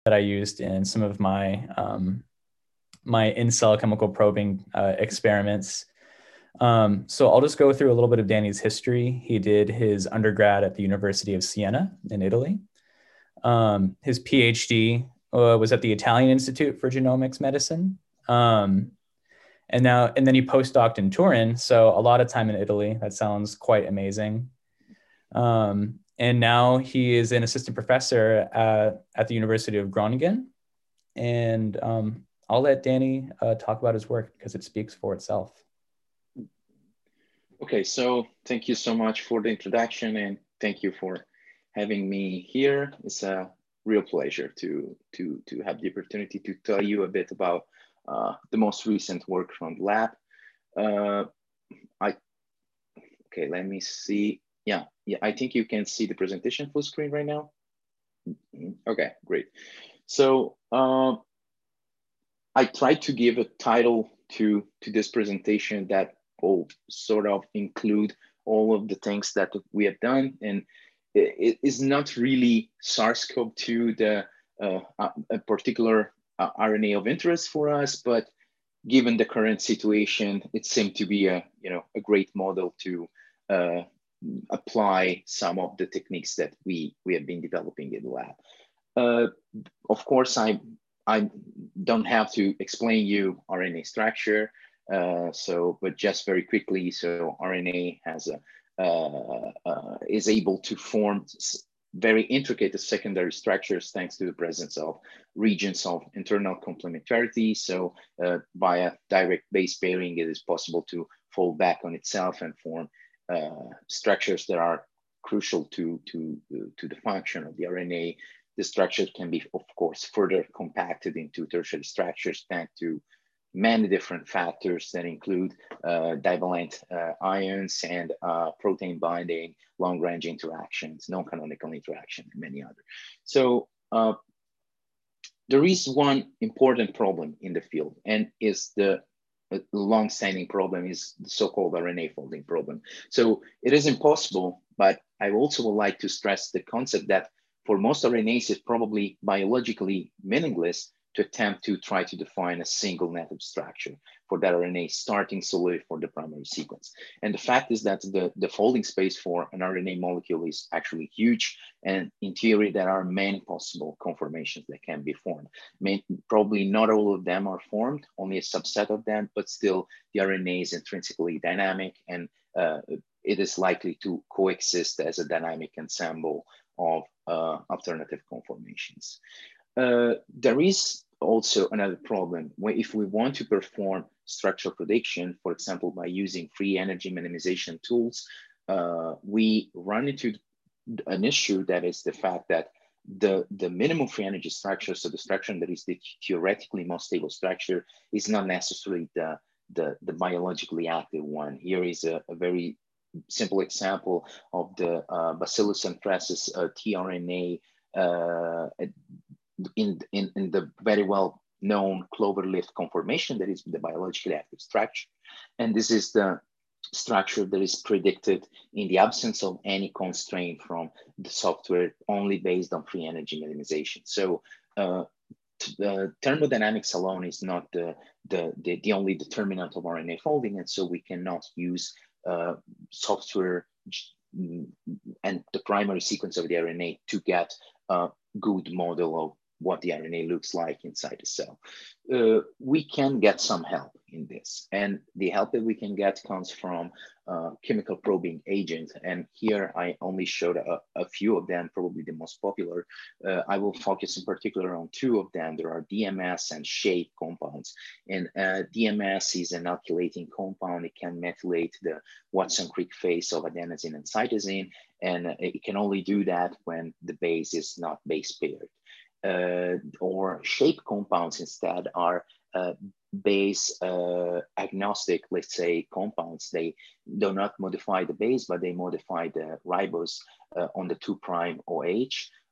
that I used in some of my my in-cell chemical probing experiments. So I'll just go through a little bit of Danny's history. He did his undergrad at the University of Siena in Italy. His PhD was at the Italian Institute for Genomics Medicine. And then he postdoced in Turin. So a lot of time in Italy. That sounds quite amazing. And now he is an assistant professor at the University of Groningen. And I'll let Danny talk about his work because it speaks for itself. Okay, so thank you so much for the introduction, and thank you for having me here. It's a real pleasure to have the opportunity to tell you a bit about the most recent work from the lab. Okay, let me see. Yeah, I think you can see the presentation full screen right now. Okay, great. So I tried to give a title to this presentation that will sort of include all of the things that we have done, and it is not really SARS-CoV-2 a particular RNA of interest for us, but given the current situation, it seemed to be a great model to apply some of the techniques that we have been developing in the lab. Of course, I don't have to explain you RNA structure, but just very quickly, so RNA has is able to form very intricate secondary structures thanks to the presence of regions of internal complementarity. So via direct base pairing, it is possible to fold back on itself and form structures that are crucial to the function of the RNA. The structure can be, of course, further compacted into tertiary structures thanks to many different factors that include divalent ions and protein binding, long-range interactions, non-canonical interaction, and many others. So there is one important problem in the field, and is the long-standing problem is the so-called RNA folding problem. So it is impossible, but I also would like to stress the concept that for most RNAs, it's probably biologically meaningless to attempt to try to define a single native structure for that RNA starting solely for the primary sequence. And the fact is that the folding space for an RNA molecule is actually huge. And in theory, there are many possible conformations that can be formed. Probably not all of them are formed, only a subset of them, but still the RNA is intrinsically dynamic, and it is likely to coexist as a dynamic ensemble of alternative conformations. There is also another problem where if we want to perform structural prediction, for example, by using free energy minimization tools, we run into an issue that is the fact that the minimum free energy structure, so the structure that is the theoretically most stable structure, is not necessarily the biologically active one. Here is a very simple example of the Bacillus anthracis tRNA in the very well known cloverleaf conformation that is the biologically active structure. And this is the structure that is predicted in the absence of any constraint from the software, only based on free energy minimization. So thermodynamics alone is not the only determinant of RNA folding, and so we cannot use software and the primary sequence of the RNA to get a good model of what the RNA looks like inside the cell. We can get some help in this, and the help that we can get comes from chemical probing agents. And here I only showed a few of them, probably the most popular. I will focus in particular on two of them. There are DMS and SHAPE compounds. And DMS is an alkylating compound. It can methylate the Watson-Crick phase of adenosine and cytosine, and it can only do that when the base is not base paired. Or SHAPE compounds instead are base agnostic, let's say, compounds. They do not modify the base, but they modify the ribose on the 2' OH.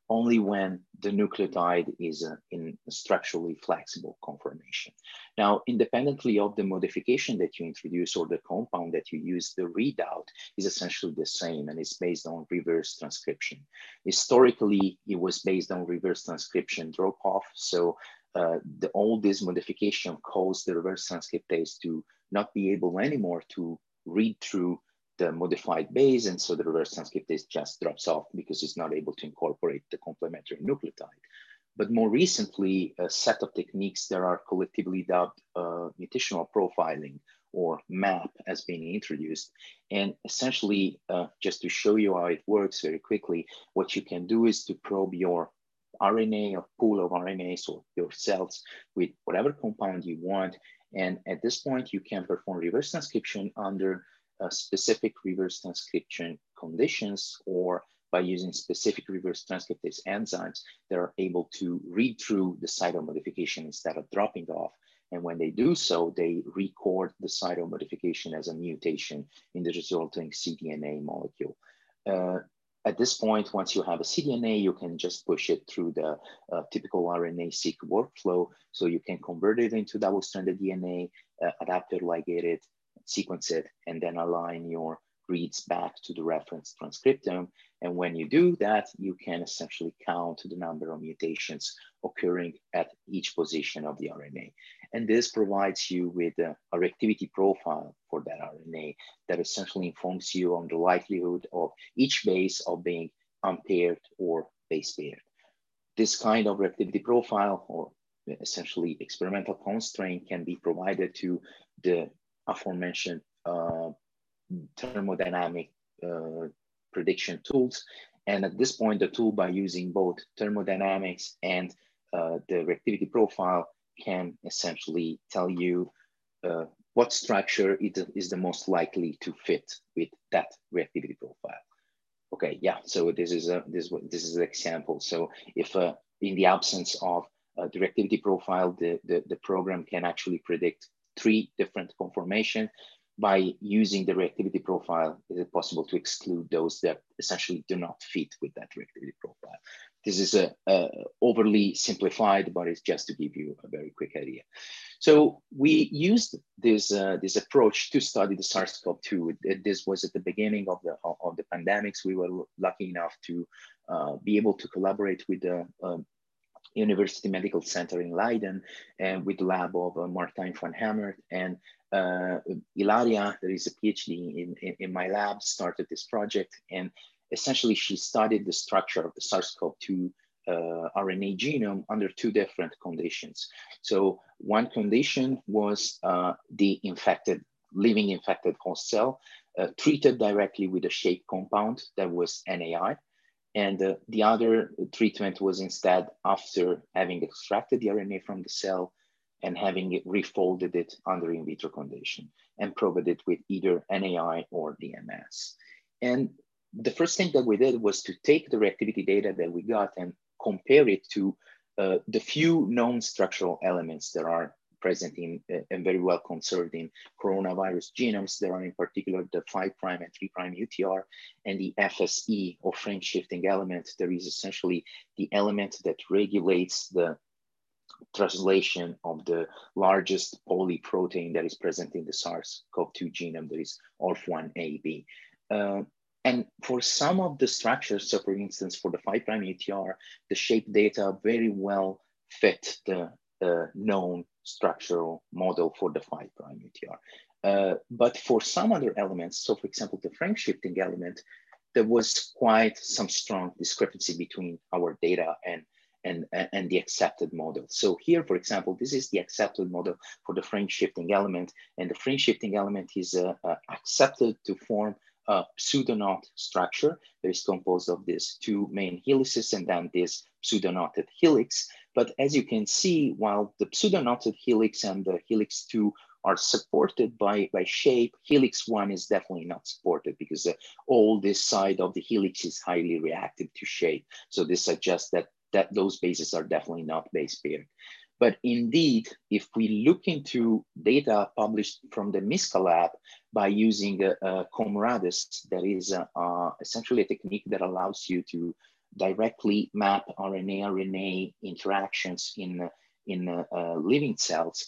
only when the nucleotide is in a structurally flexible conformation. Now, independently of the modification that you introduce or the compound that you use, the readout is essentially the same, and it's based on reverse transcription. Historically, it was based on reverse transcription drop-off. So all this modification caused the reverse transcriptase to not be able anymore to read through the modified base, and so the reverse transcriptase just drops off because it's not able to incorporate the complementary nucleotide. But more recently, a set of techniques that are collectively dubbed mutational profiling, or MAP, has been introduced. And essentially, just to show you how it works very quickly, what you can do is to probe your RNA, a pool of RNAs, or your cells with whatever compound you want. And at this point, you can perform reverse transcription under specific reverse transcription conditions, or by using specific reverse transcriptase enzymes that are able to read through the site of modification instead of dropping off. And when they do so, they record the site of modification as a mutation in the resulting cDNA molecule. At this point, once you have a cDNA, you can just push it through the typical RNA-seq workflow. So you can convert it into double-stranded DNA, adapt it, ligate it, sequence it, and then align your reads back to the reference transcriptome. And when you do that, you can essentially count the number of mutations occurring at each position of the RNA. And this provides you with a reactivity profile for that RNA that essentially informs you on the likelihood of each base of being unpaired or base paired. This kind of reactivity profile, or essentially experimental constraint, can be provided to the aforementioned thermodynamic prediction tools. And at this point, the tool, by using both thermodynamics and the reactivity profile, can essentially tell you what structure is the most likely to fit with that reactivity profile. Okay, yeah, so this is an example. So if in the absence of the reactivity profile, the program can actually predict 3 different conformations. By using the reactivity profile, is it possible to exclude those that essentially do not fit with that reactivity profile? This is overly simplified, but it's just to give you a very quick idea. So we used this approach to study the SARS-CoV-2. This was at the beginning of the pandemics. We were lucky enough to be able to collaborate with the University Medical Center in Leiden, and with the lab of Martijn van Hemert, and Ilaria, there is a PhD in my lab, started this project. And essentially she studied the structure of the SARS-CoV-2 RNA genome under 2 different conditions. So one condition was the living infected host cell treated directly with a SHAPE compound that was NAI. And the other treatment was instead after having extracted the RNA from the cell and having it refolded it under in vitro condition and probed it with either NAI or DMS. And the first thing that we did was to take the reactivity data that we got and compare it to the few known structural elements that are present in and very well conserved in coronavirus genomes. There are in particular the 5' and 3' UTR and the FSE, or frame shifting element. There is essentially the element that regulates the translation of the largest polyprotein that is present in the SARS-CoV-2 genome, that is ORF1ab. And for some of the structures, so for instance, for the 5' UTR, the SHAPE data very well fit the known structural model for the 5' UTR. But for some other elements, so for example, the frame shifting element, there was quite some strong discrepancy between our data and the accepted model. So here, for example, this is the accepted model for the frame shifting element, and the frame shifting element is accepted to form a pseudoknot structure that is composed of these 2 main helices and then this pseudoknotted helix. But as you can see, while the pseudoknotted helix and the helix 2 are supported by SHAPE, helix 1 is definitely not supported because all this side of the helix is highly reactive to SHAPE. So this suggests that those bases are definitely not base paired. But indeed, if we look into data published from the MISCA lab by using COMRADIS, that is essentially a technique that allows you to directly map RNA-RNA interactions in living cells,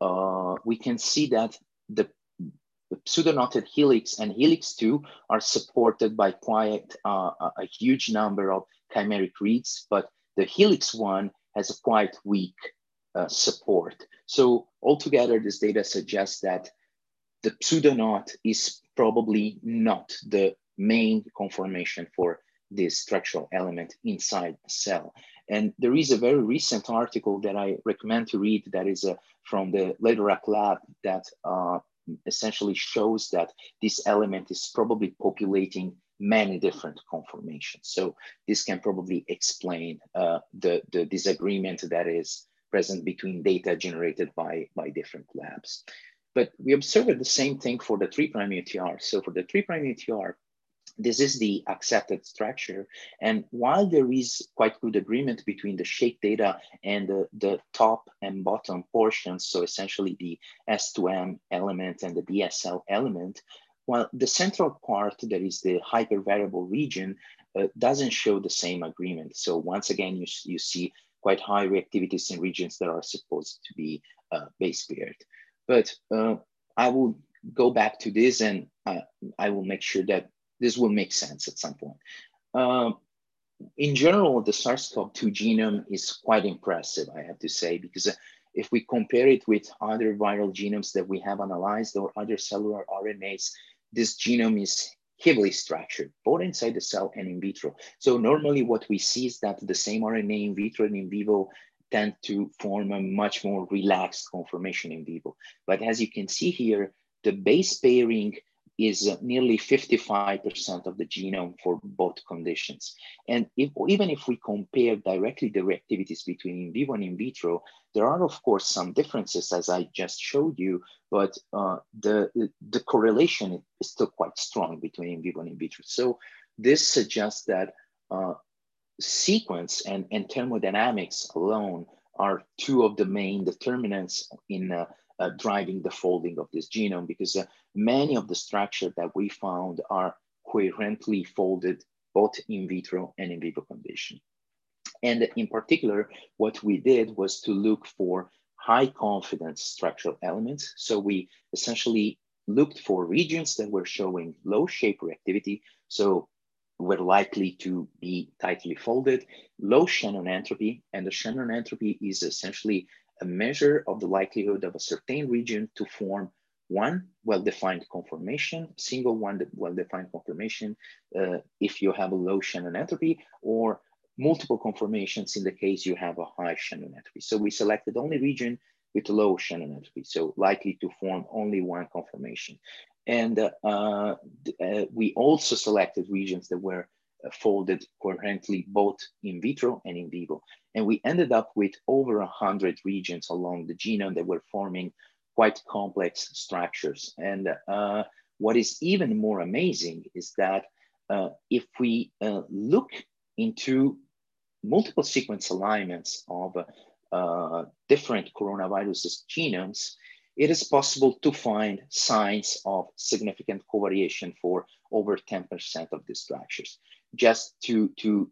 we can see that the pseudoknotted helix and helix 2 are supported by quite a huge number of chimeric reads, but the helix 1 has a quite weak support. So altogether, this data suggests that the pseudoknot is probably not the main conformation for this structural element inside the cell. And there is a very recent article that I recommend to read that is from the Lederach lab that essentially shows that this element is probably populating many different conformations. So this can probably explain the disagreement that is present between data generated by different labs. But we observed the same thing for the 3' UTR. So for the 3' UTR, this is the accepted structure. And while there is quite good agreement between the shake data and the top and bottom portions, so essentially the S2M element and the DSL element, while the central part, that is the hypervariable region, doesn't show the same agreement. So once again, you see quite high reactivities in regions that are supposed to be base paired. But I will go back to this and I will make sure that this will make sense at some point. In general, the SARS-CoV-2 genome is quite impressive, I have to say, because if we compare it with other viral genomes that we have analyzed or other cellular RNAs, this genome is heavily structured, both inside the cell and in vitro. So normally what we see is that the same RNA in vitro and in vivo tend to form a much more relaxed conformation in vivo. But as you can see here, the base pairing is nearly 55% of the genome for both conditions. And even if we compare directly the reactivities between in vivo and in vitro, there are of course some differences as I just showed you, but the correlation is still quite strong between in vivo and in vitro. So this suggests that sequence and thermodynamics alone are two of the main determinants in driving the folding of this genome, because many of the structure that we found are coherently folded both in vitro and in vivo condition. And in particular, what we did was to look for high confidence structural elements. So we essentially looked for regions that were showing low shape reactivity, so were likely to be tightly folded, low Shannon entropy, and the Shannon entropy is essentially a measure of the likelihood of a certain region to form one well-defined conformation, single one well-defined conformation if you have a low Shannon entropy, or multiple conformations in the case you have a high Shannon entropy. So we selected only region with low Shannon entropy, so likely to form only one conformation. And we also selected regions that were folded coherently both in vitro and in vivo. And we ended up with over 100 regions along the genome that were forming quite complex structures. And what is even more amazing is that if we look into multiple sequence alignments of different coronavirus genomes, it is possible to find signs of significant covariation for over 10% of the structures. Just to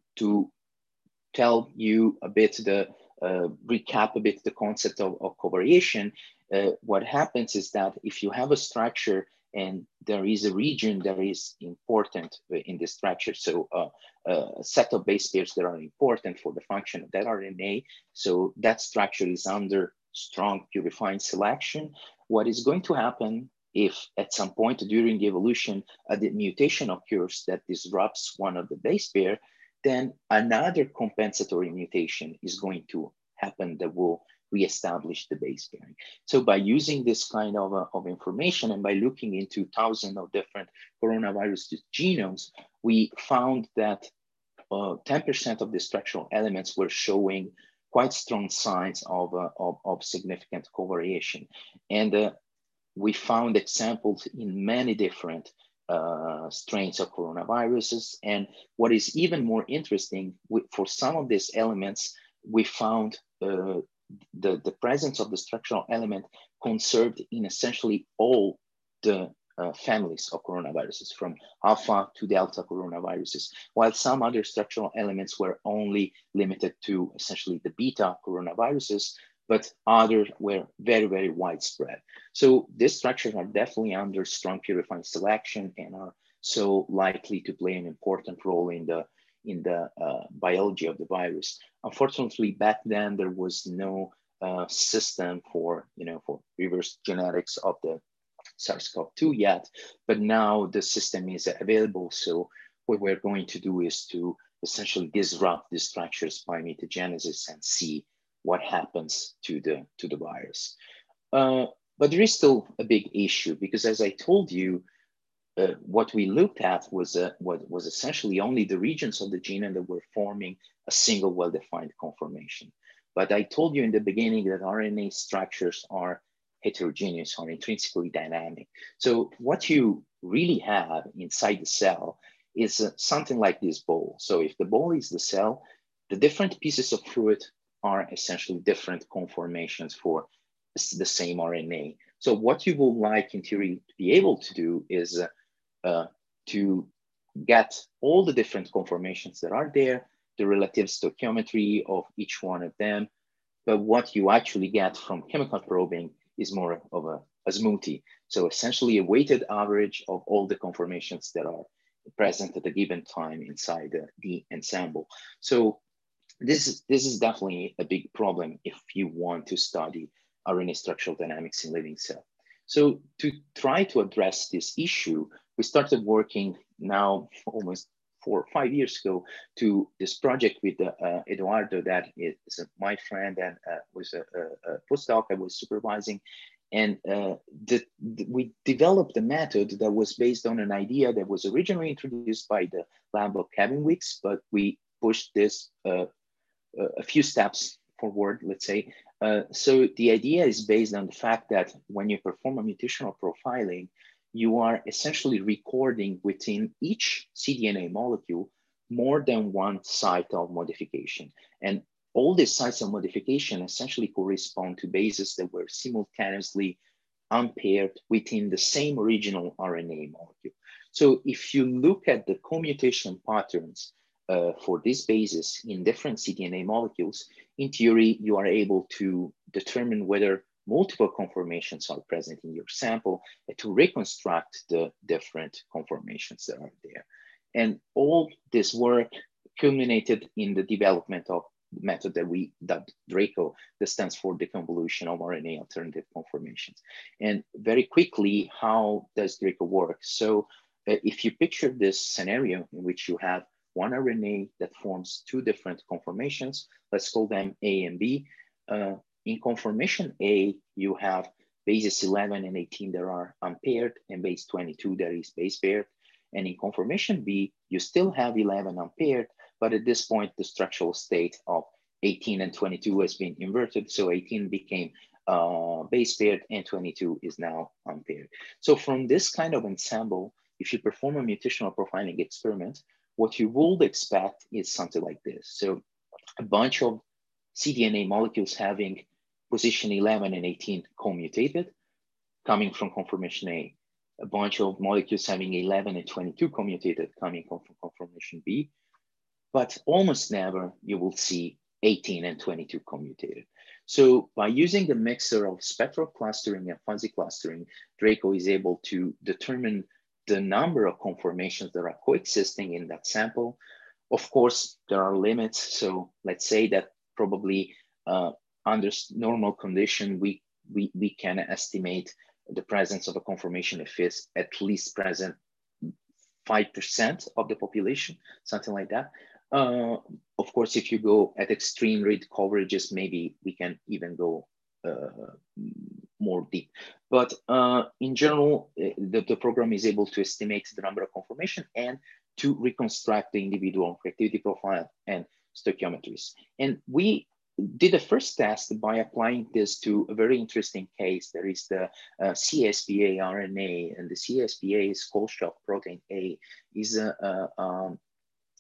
tell you a bit, recap a bit the concept of covariation, what happens is that if you have a structure and there is a region that is important in the structure, so a set of base pairs that are important for the function of that RNA, so that structure is under strong purifying selection, what is going to happen if at some point during the evolution, a mutation occurs that disrupts one of the base pair, then another compensatory mutation is going to happen that will reestablish the base pairing. So by using this kind of information and by looking into thousands of different coronavirus genomes, we found that 10% of the structural elements were showing quite strong signs of significant covariation. And we found examples in many different strains of coronaviruses. And what is even more interesting, for some of these elements, we found the presence of the structural element conserved in essentially all the families of coronaviruses, from alpha to delta coronaviruses, while some other structural elements were only limited to essentially the beta coronaviruses, but others were very, very widespread. So these structures are definitely under strong purifying selection and are so likely to play an important role in the biology of the virus. Unfortunately, back then there was no system for for reverse genetics of the SARS-CoV-2 yet, but now the system is available. So what we're going to do is to essentially disrupt these structures by mutagenesis and see what happens to the virus. But there is still a big issue because, as I told you, what we looked at was what was essentially only the regions of the genome that were forming a single well-defined conformation. But I told you in the beginning that RNA structures are heterogeneous or intrinsically dynamic. So what you really have inside the cell is something like this bowl. So if the bowl is the cell, the different pieces of fruit are essentially different conformations for the same RNA. So what you would like in theory to be able to do is to get all the different conformations that are there, the relative stoichiometry of each one of them. But what you actually get from chemical probing is more of a smoothie. So essentially a weighted average of all the conformations that are present at a given time inside the ensemble. So this is definitely a big problem if you want to study RNA structural dynamics in living cell. So to try to address this issue, we started working now almost 4 or 5 years ago to this project with Eduardo, that is my friend and was a postdoc I was supervising. And we developed a method that was based on an idea that was originally introduced by the lab of Kevin Weeks, but we pushed this a few steps forward, let's say. So the idea is based on the fact that when you perform a mutational profiling, you are essentially recording within each cDNA molecule more than one site of modification. And all these sites of modification essentially correspond to bases that were simultaneously unpaired within the same original RNA molecule. So if you look at the commutation patterns for these bases in different cDNA molecules, in theory, you are able to determine whether multiple conformations are present in your sample and to reconstruct the different conformations that are there. And all this work culminated in the development of the method that we dubbed DRACO, that stands for deconvolution of RNA alternative conformations. And very quickly, how does DRACO work? So if you picture this scenario in which you have one RNA that forms two different conformations, let's call them A and B. In conformation A, you have bases 11 and 18 that are unpaired and base 22 that is base paired. And in conformation B, you still have 11 unpaired, but at this point, the structural state of 18 and 22 has been inverted. So 18 became base paired and 22 is now unpaired. So from this kind of ensemble, if you perform a mutational profiling experiment, what you would expect is something like this. So a bunch of cDNA molecules having position 11 and 18 commutated, coming from conformation A. A bunch of molecules having 11 and 22 commutated, coming from conformation B. But almost never you will see 18 and 22 commutated. So by using the mixture of spectral clustering and fuzzy clustering, DRACO is able to determine the number of conformations that are coexisting in that sample. Of course, there are limits. So let's say that probably under normal condition, we can estimate the presence of a conformation if it's at least present 5% of the population, something like that. Of course, if you go at extreme read coverages, maybe we can even go more deep. But in general, the program is able to estimate the number of conformation and to reconstruct the individual reactivity profile and stoichiometries. And we did a first test by applying this to a very interesting case. There is the CSPA RNA, and the CSPA is Scholl-Shock protein A, is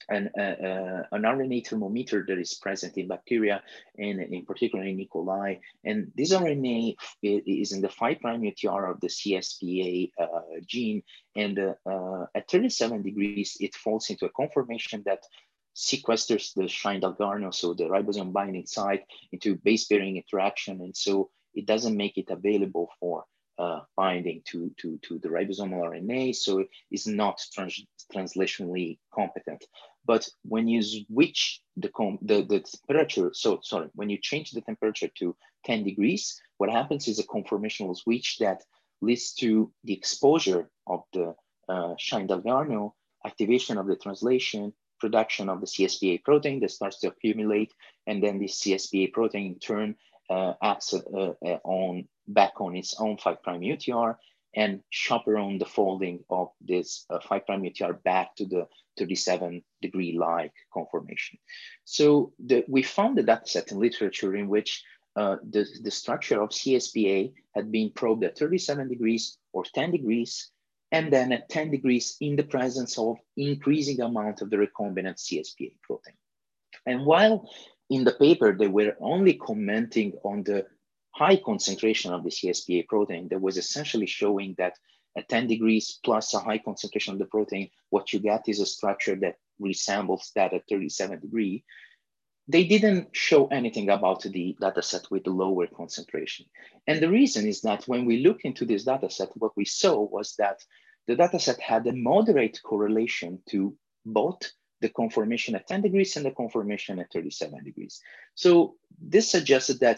an RNA thermometer that is present in bacteria and in particular in E. coli. And this RNA is in the 5' UTR of the CSPA gene. And at 37 degrees, it falls into a conformation that sequesters the Shine-Dalgarno, so the ribosome binding site, into base pairing interaction. And so it doesn't make it available for binding to the ribosomal RNA, so it's not translationally competent. But when you switch the temperature, when you change the temperature to 10 degrees, what happens is a conformational switch that leads to the exposure of the Shine-Dalgarno, activation of the translation, production of the CSPA protein that starts to accumulate, and then the CSPA protein in turn acts back on its own 5' UTR and chaperone the folding of this 5' UTR back to the 37-degree-like conformation. So we found a data set in literature in which the structure of CSPA had been probed at 37 degrees or 10 degrees, and then at 10 degrees in the presence of increasing amount of the recombinant CSPA protein. And while in the paper, they were only commenting on the high concentration of the CSPA protein that was essentially showing that at 10 degrees plus a high concentration of the protein, what you get is a structure that resembles that at 37 degrees. They didn't show anything about the data set with the lower concentration. And the reason is that when we look into this data set, what we saw was that the data set had a moderate correlation to both the conformation at 10 degrees and the conformation at 37 degrees. So this suggested that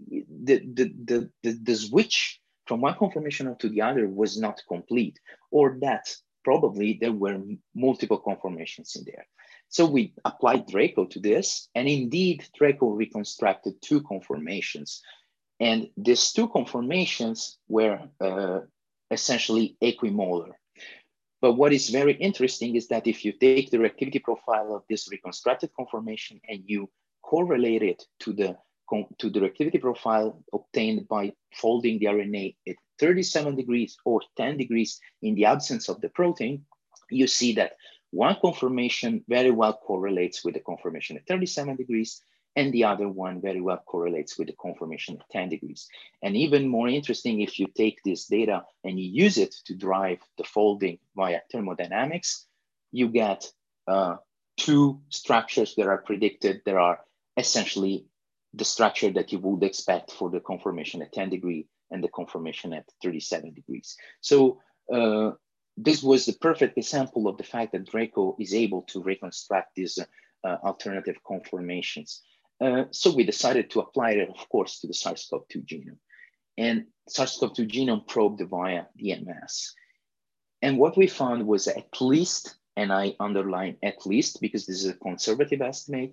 the switch from one conformation to the other was not complete, or that probably there were multiple conformations in there. So we applied Draco to this, and indeed Draco reconstructed two conformations. And these two conformations were essentially equimolar. But what is very interesting is that if you take the reactivity profile of this reconstructed conformation and you correlate it to the reactivity profile obtained by folding the RNA at 37 degrees or 10 degrees in the absence of the protein, you see that one conformation very well correlates with the conformation at 37 degrees, and the other one very well correlates with the conformation at 10 degrees. And even more interesting, if you take this data and you use it to drive the folding via thermodynamics, you get two structures that are predicted that are essentially the structure that you would expect for the conformation at 10 degrees and the conformation at 37 degrees. So this was the perfect example of the fact that Draco is able to reconstruct these alternative conformations. So we decided to apply it, of course, to the SARS-CoV-2 genome. And SARS-CoV-2 genome probed via DMS. And what we found was at least, and I underline at least because this is a conservative estimate,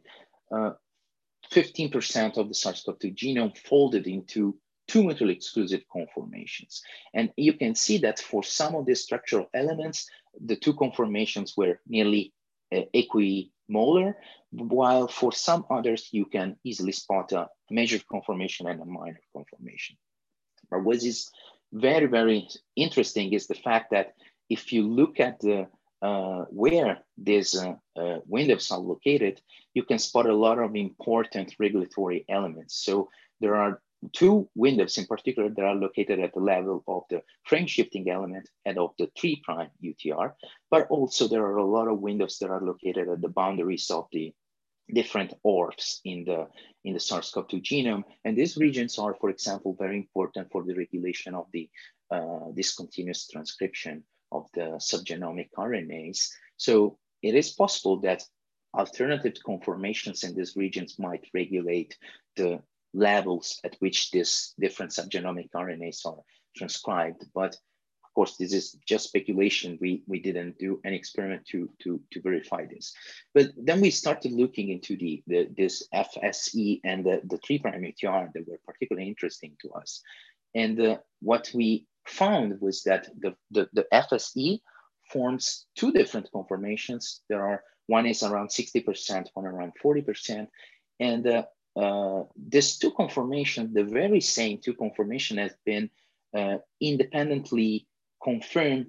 15% of the SARS-CoV-2 genome folded into two mutually exclusive conformations. And you can see that for some of the structural elements, the two conformations were nearly equimolar, while for some others, you can easily spot a major conformation and a minor conformation. But what is very, very interesting is the fact that if you look at the where these windows are located, you can spot a lot of important regulatory elements. So there are two windows in particular that are located at the level of the frame shifting element and of the 3' UTR, but also there are a lot of windows that are located at the boundaries of the different ORFs in the SARS-CoV-2 genome. And these regions are, for example, very important for the regulation of the discontinuous transcription of the subgenomic RNAs. So it is possible that alternative conformations in these regions might regulate the levels at which these different subgenomic RNAs are transcribed. But of course, this is just speculation. We didn't do an experiment to verify this. But then we started looking into this FSE and the 3' UTR that were particularly interesting to us. And what we found was that the FSE forms two different conformations. One is around 60%, one around 40%. And these two conformations, the very same two conformations, has been independently confirmed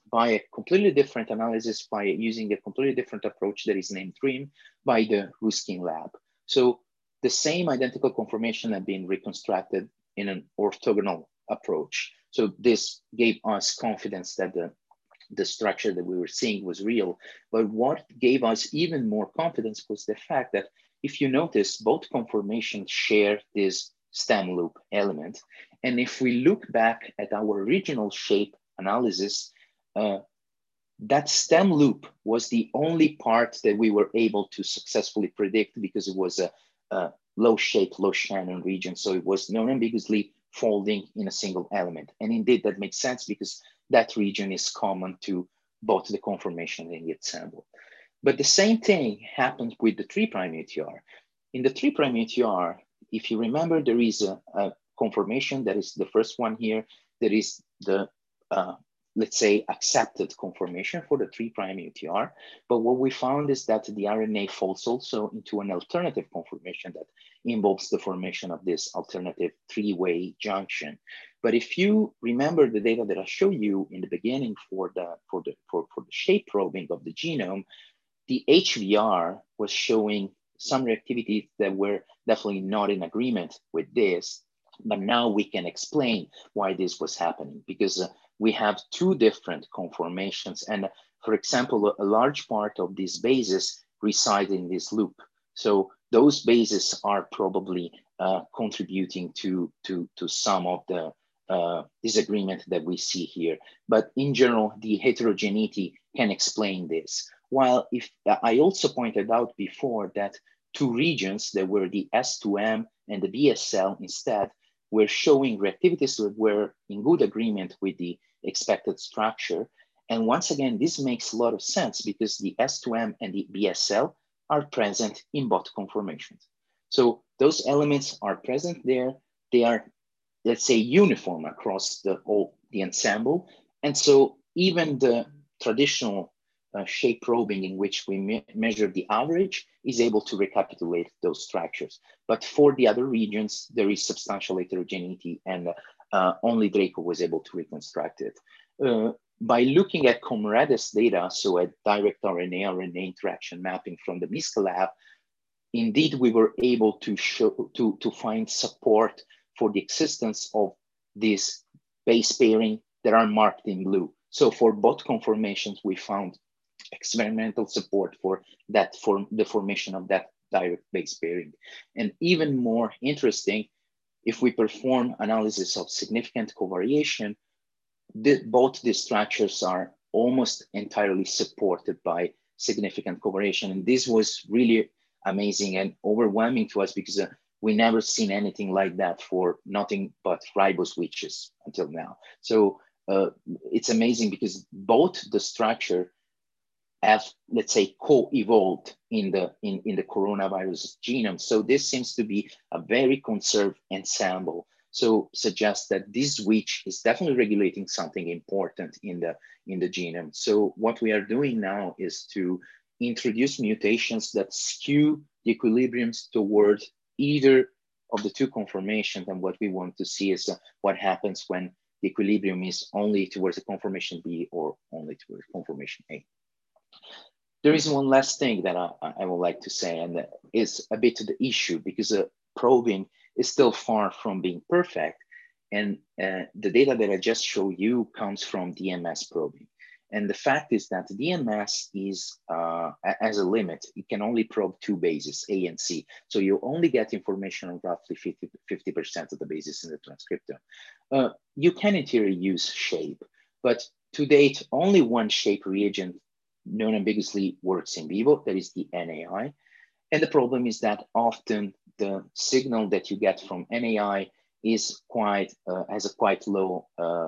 by a completely different analysis, by using a completely different approach that is named DREAM by the Ruskin lab. So the same identical conformation had been reconstructed in an orthogonal approach. So this gave us confidence that the structure that we were seeing was real. But what gave us even more confidence was the fact that if you notice, both conformations share this stem loop element. And if we look back at our original shape analysis, that stem loop was the only part that we were able to successfully predict because it was a low shape, low Shannon region. So it was non-ambiguously folding in a single element. And indeed that makes sense because that region is common to both the conformation and the ensemble. But the same thing happens with the 3' UTR. In the 3' UTR, if you remember, there is a conformation that is the first one here. There is the, let's say, accepted conformation for the 3' UTR. But what we found is that the RNA falls also into an alternative conformation that involves the formation of this alternative three-way junction. But if you remember the data that I showed you in the beginning for the shape probing of the genome, the HVR was showing some reactivities that were definitely not in agreement with this. But now we can explain why this was happening because we have two different conformations. And for example, a large part of these bases reside in this loop. So those bases are probably contributing to some of the disagreement that we see here. But in general, the heterogeneity can explain this. While if I also pointed out before that two regions that were the S2M and the BSL instead were showing reactivities that were in good agreement with the expected structure. And once again, this makes a lot of sense because the S2M and the BSL are present in both conformations. So those elements are present there. They are, let's say, uniform across the ensemble. And so even the traditional shape probing in which we measure the average is able to recapitulate those structures. But for the other regions, there is substantial heterogeneity and only Draco was able to reconstruct it. By looking at Comrades data, so at direct RNA interaction mapping from the MISCA lab, indeed we were able to show to find support for the existence of these base pairing that are marked in blue. So for both conformations, we found experimental support for that, for the formation of that direct base pairing. And even more interesting, if we perform analysis of significant covariation, both these structures are almost entirely supported by significant covariation. And this was really amazing and overwhelming to us because we never seen anything like that for nothing but ribose switches until now. So it's amazing because both the structure have, let's say, co-evolved in the coronavirus genome. So this seems to be a very conserved ensemble. So suggests that this switch is definitely regulating something important in the genome. So what we are doing now is to introduce mutations that skew the equilibriums towards either of the two conformations. And what we want to see is what happens when the equilibrium is only towards the conformation B or only towards conformation A. There is one last thing that I would like to say, and that is a bit of the issue because probing is still far from being perfect. And the data that I just showed you comes from DMS probing. And the fact is that DMS is, as a limit, it can only probe two bases, A and C. So you only get information on roughly 50% of the bases in the transcriptome. You can in theory use shape, but to date, only one shape reagent non-ambiguously works in vivo, that is the NAI. And the problem is that often the signal that you get from NAI is has a quite low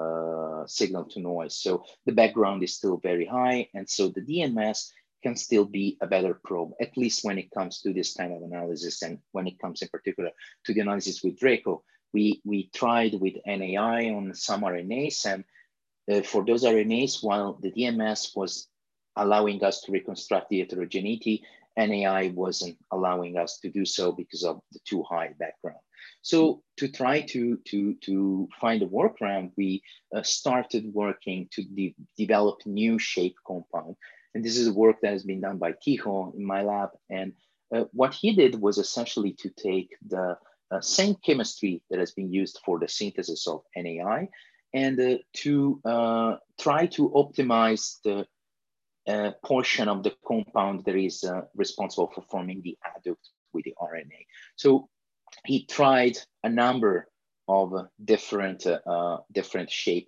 signal to noise. So the background is still very high. And so the DMS can still be a better probe, at least when it comes to this kind of analysis. And when it comes in particular to the analysis with Draco, we tried with NAI on some RNAs. And for those RNAs, while the DMS was allowing us to reconstruct the heterogeneity, NAI wasn't allowing us to do so because of the too high background. So to try to find a workaround, we started working to develop new shape compound. And this is work that has been done by Tijo in my lab. And what he did was essentially to take the same chemistry that has been used for the synthesis of NAI and to try to optimize the portion of the compound that is responsible for forming the adduct with the RNA. So he tried a number of different shape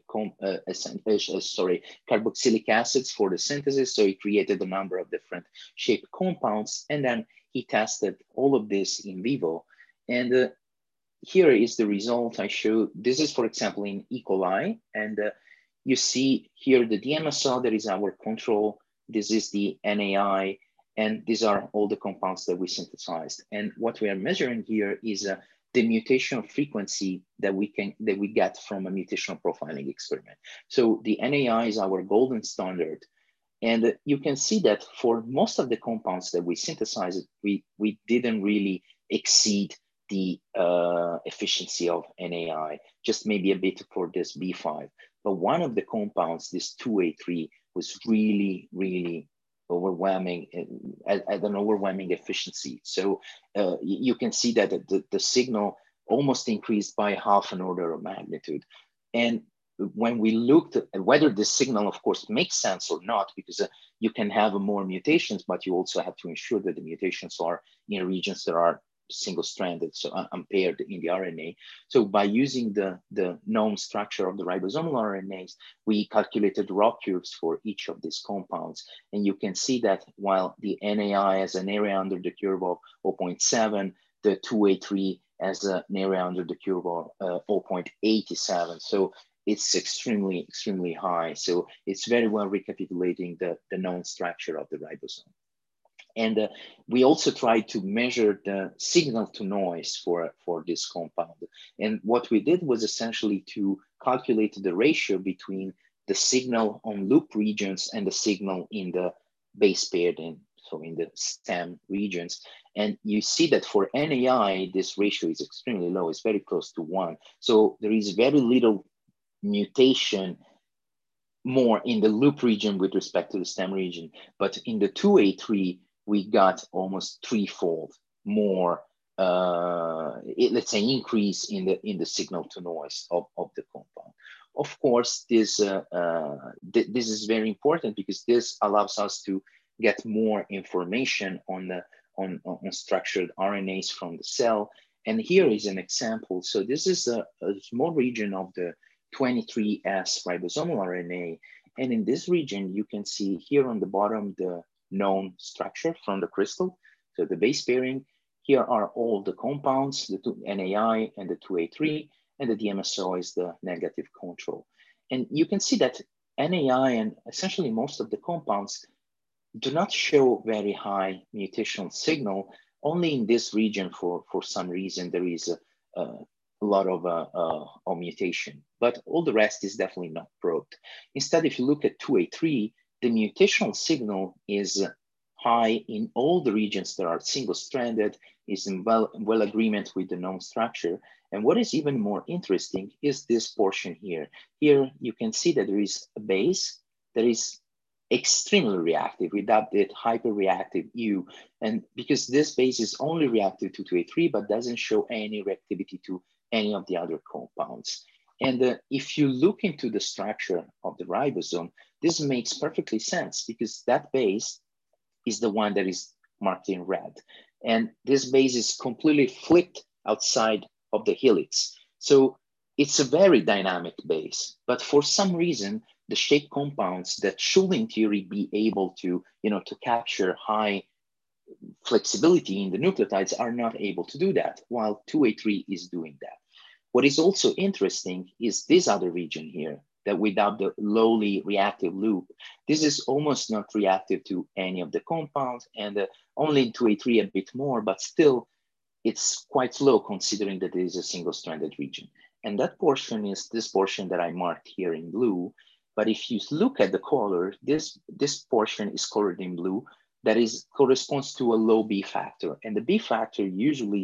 carboxylic acids for the synthesis. So he created a number of different shape compounds, and then he tested all of this in vivo. And here is the result I showed. This is, for example, in E. coli, and you see here the DMSO, that is our control. This is the NAI, and these are all the compounds that we synthesized. And what we are measuring here is the mutational frequency that we get from a mutational profiling experiment. So the NAI is our golden standard. And you can see that for most of the compounds that we synthesized, we didn't really exceed the efficiency of NAI, just maybe a bit for this B5. But one of the compounds, this 2A3, was really, really overwhelming at an overwhelming efficiency. So you can see that the signal almost increased by half an order of magnitude. And when we looked at whether this signal, of course, makes sense or not, because you can have more mutations, but you also have to ensure that the mutations are in regions that are single-stranded, so unpaired in the RNA. So by using the known structure of the ribosomal RNAs, we calculated raw curves for each of these compounds. And you can see that while the NAI has an area under the curve of 0.7, the 2A3 has an area under the curve of 0.87. So it's extremely, extremely high. So it's very well recapitulating the known structure of the ribosome. And we also tried to measure the signal to noise for this compound. And what we did was essentially to calculate the ratio between the signal on loop regions and the signal in the base paired, so in the stem regions. And you see that for NAI, this ratio is extremely low. It's very close to 1. So there is very little mutation more in the loop region with respect to the stem region. But in the 2A3, we got almost threefold more, let's say, increase in the signal to noise of the compound. Of course, this is very important because this allows us to get more information on structured RNAs from the cell. And here is an example. So this is a small region of the 23S ribosomal RNA. And in this region, you can see here on the bottom, the known structure from the crystal. So the base pairing, here are all the compounds, the NAI and the 2A3, and the DMSO is the negative control. And you can see that NAI and essentially most of the compounds do not show very high mutational signal. Only in this region, for some reason, there is a lot of mutation, but all the rest is definitely not probed. Instead, if you look at 2A3, the mutational signal is high in all the regions that are single-stranded, is in well agreement with the known structure. And what is even more interesting is this portion here. Here you can see that there is a base that is extremely reactive without the hyperreactive U. And because this base is only reactive to 2A3, but doesn't show any reactivity to any of the other compounds. And if you look into the structure of the ribosome, this makes perfectly sense because that base is the one that is marked in red. And this base is completely flipped outside of the helix. So it's a very dynamic base, but for some reason, the shape compounds that should in theory be able to, to capture high flexibility in the nucleotides are not able to do that, while 2A3 is doing that. What is also interesting is this other region here, that without the lowly reactive loop, this is almost not reactive to any of the compounds, and only in 2A3 a bit more, but still it's quite low considering that it is a single-stranded region. And that portion is this portion that I marked here in blue. But if you look at the color, this portion is colored in blue. That corresponds to a low B factor. And the B factor usually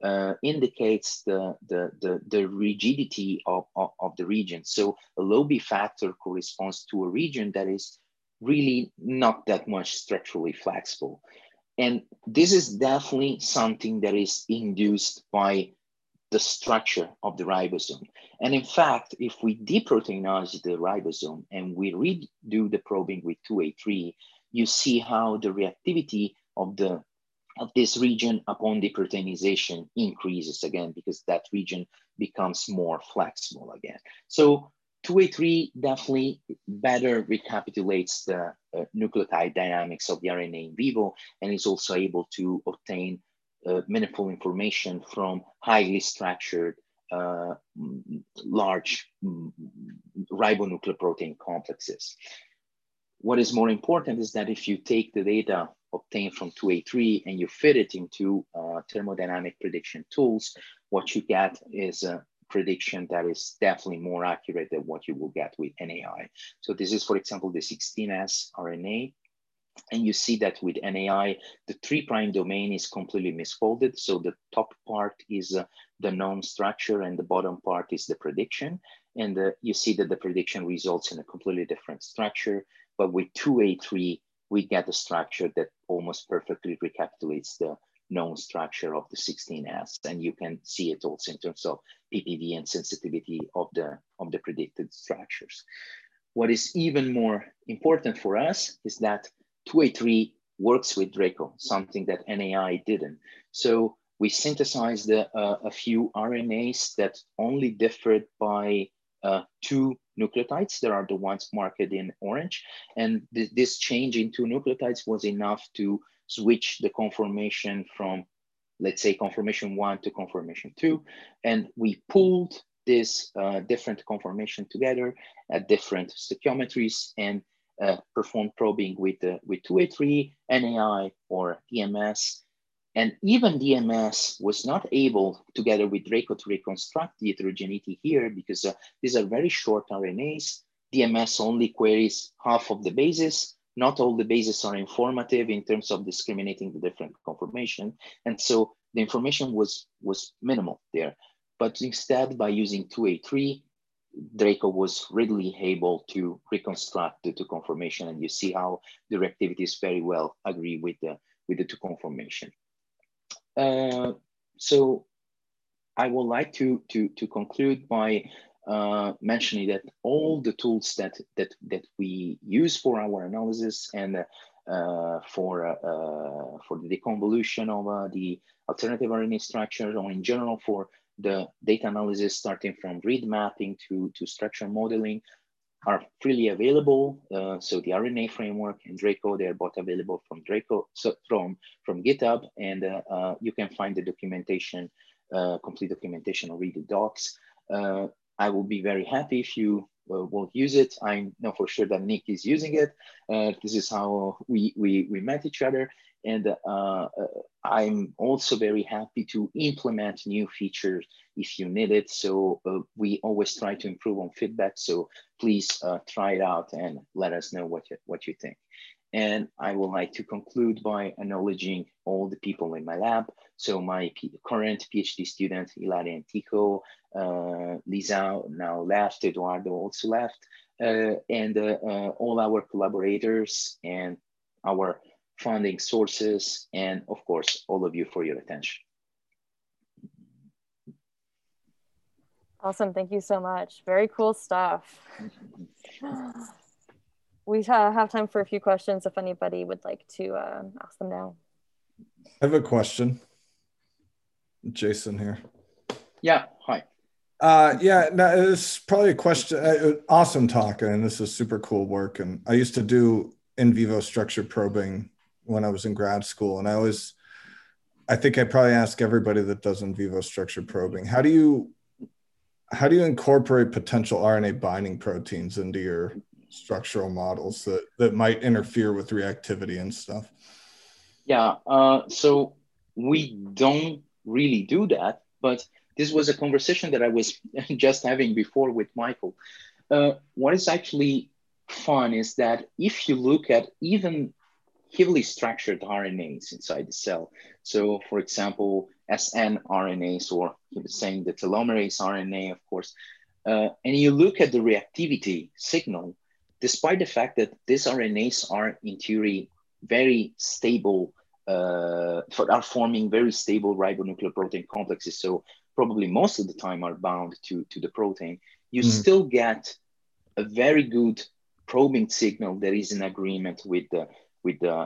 indicates the rigidity of the region. So a low B factor corresponds to a region that is really not that much structurally flexible. And this is definitely something that is induced by the structure of the ribosome. And in fact, if we deproteinize the ribosome and we redo the probing with 2A3, you see how the reactivity of this region upon deproteinization increases again, because that region becomes more flexible again. So 2A3 definitely better recapitulates the nucleotide dynamics of the RNA in vivo, and is also able to obtain meaningful information from highly structured, large ribonucleoprotein complexes. What is more important is that if you take the data obtained from 2A3 and you fit it into thermodynamic prediction tools, what you get is a prediction that is definitely more accurate than what you will get with NAI. So this is, for example, the 16S RNA. And you see that with NAI, the 3' domain is completely misfolded. So the top part is the known structure and the bottom part is the prediction. And you see that the prediction results in a completely different structure. But with 2A3, we get a structure that almost perfectly recapitulates the known structure of the 16S. And you can see it also in terms of PPV and sensitivity of the predicted structures. What is even more important for us is that 2A3 works with Draco, something that NAI didn't. So we synthesized a few RNAs that only differed by 2 nucleotides. There are the ones marked in orange. And this change in 2 nucleotides was enough to switch the conformation from, let's say, conformation 1 to conformation 2. And we pulled this different conformation together at different stoichiometries and performed probing with 2A3, NAI, or DMS. And even DMS was not able, together with Draco, to reconstruct the heterogeneity here, because these are very short RNAs. DMS only queries half of the bases. Not all the bases are informative in terms of discriminating the different conformation. And so the information was minimal there. But instead, by using 2A3, Draco was readily able to reconstruct the 2 conformation, and you see how the reactivities very well agree with the 2 conformation. So I would like to conclude by mentioning that all the tools that we use for our analysis and for the deconvolution of the alternative RNA structure, or in general for the data analysis, starting from grid mapping to structure modeling, are freely available. So the RNA framework and Draco, they're both available from Draco, so from GitHub, and you can find the documentation, complete documentation, or read the docs. I will be very happy if you will use it. I know for sure that Nick is using it. This is how we met each other. And I'm also very happy to implement new features if you need it. So we always try to improve on feedback. So please try it out and let us know what you think. And I would like to conclude by acknowledging all the people in my lab. So my current PhD student, Ilaria Antico, Lisa now left, Eduardo also left, and all our collaborators and our funding sources, and of course, all of you for your attention. Awesome, thank you so much. Very cool stuff. We have time for a few questions if anybody would like to ask them now. I have a question. Jason here. Yeah, hi. Yeah, no, it's probably a question. Awesome talk, and this is super cool work. And I used to do in vivo structure probing when I was in grad school, and I think I probably ask everybody that does in vivo structure probing, how do you incorporate potential RNA binding proteins into your structural models that might interfere with reactivity and stuff? Yeah, so we don't really do that, but this was a conversation that I was just having before with Michael. What is actually fun is that if you look at even heavily structured RNAs inside the cell, so for example, snRNAs, or he was saying the telomerase RNA, of course. And you look at the reactivity signal, despite the fact that these RNAs are in theory very stable, are forming very stable ribonucleoprotein complexes, so probably most of the time are bound to the protein, you still get a very good probing signal that is in agreement with the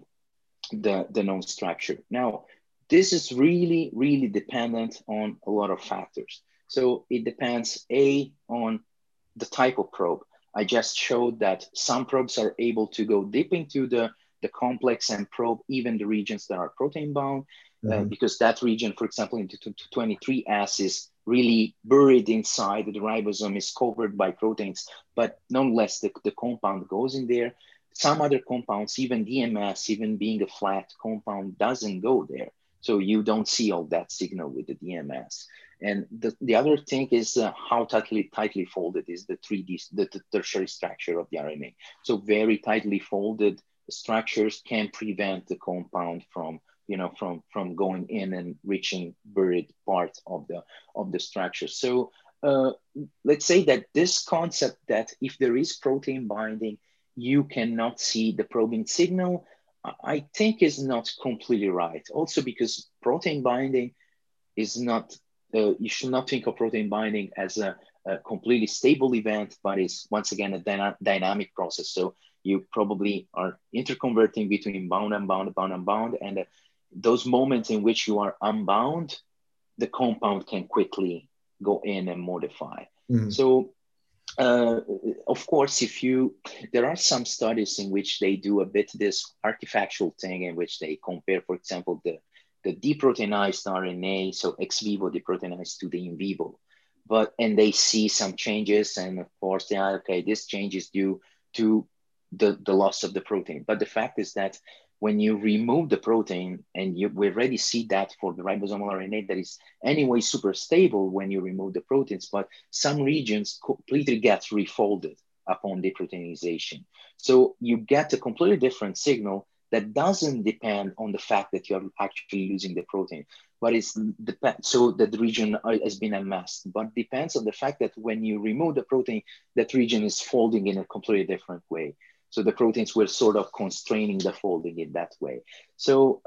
known structure. Now, this is really, really dependent on a lot of factors. So it depends, on the type of probe. I just showed that some probes are able to go deep into the complex and probe even the regions that are protein bound, because that region, for example, in 23S is really buried inside the ribosome, is covered by proteins, but nonetheless, the compound goes in there. Some other compounds, even DMS, even being a flat compound, doesn't go there. So you don't see all that signal with the DMS. And the other thing is how tightly folded is the tertiary structure of the RNA. So very tightly folded structures can prevent the compound from going in and reaching buried parts of the structure. So let's say that this concept that if there is protein binding, you cannot see the probing signal, I think is not completely right. Also because protein binding is not, you should not think of protein binding as a completely stable event, but it's once again a dynamic process. So you probably are interconverting between bound, unbound, bound, unbound, and those moments in which you are unbound, the compound can quickly go in and modify. So of course, there are some studies in which they do a bit this artifactual thing in which they compare, for example, the deproteinized RNA, so ex vivo deproteinized, to the in vivo, and they see some changes, and of course, this change is due to the loss of the protein. But the fact is that when you remove the protein, and we already see that for the ribosomal RNA that is anyway super stable when you remove the proteins, but some regions completely get refolded upon deproteinization. So you get a completely different signal that doesn't depend on the fact that you're actually losing the protein, but so that the region has been unmasked, but depends on the fact that when you remove the protein, that region is folding in a completely different way. So the proteins were sort of constraining the folding in that way. So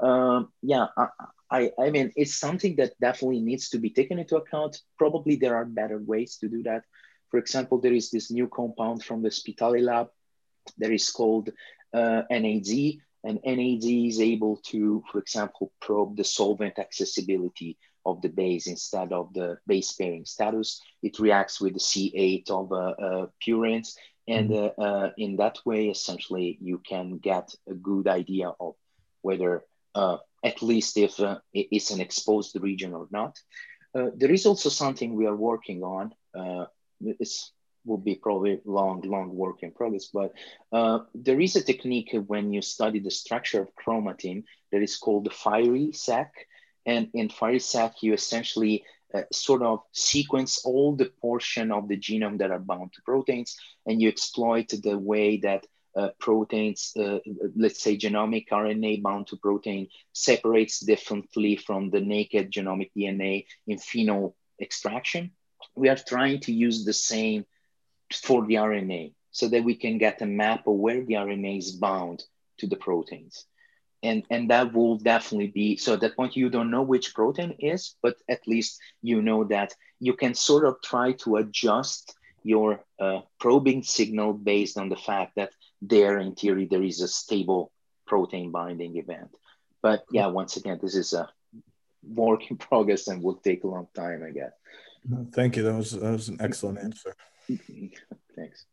I mean, it's something that definitely needs to be taken into account. Probably there are better ways to do that. For example, there is this new compound from the Spitali lab that is called NAD, and NAD is able to, for example, probe the solvent accessibility of the base instead of the base pairing status. It reacts with the C8 of purines. And in that way, essentially, you can get a good idea of whether, at least if it's an exposed region or not. There is also something we are working on. This will be probably long work in progress, but there is a technique when you study the structure of chromatin that is called the Fiery-Seq. And in Fiery-Seq, you essentially sort of sequence all the portion of the genome that are bound to proteins, and you exploit the way that proteins, let's say genomic RNA bound to protein, separates differently from the naked genomic DNA in phenol extraction. We are trying to use the same for the RNA so that we can get a map of where the RNA is bound to the proteins. And that will definitely be, so at that point, you don't know which protein is, but at least you know that you can sort of try to adjust your probing signal based on the fact that there, in theory, there is a stable protein binding event. But yeah, once again, this is a work in progress and will take a long time, I guess. Thank you. That was an excellent answer. Thanks.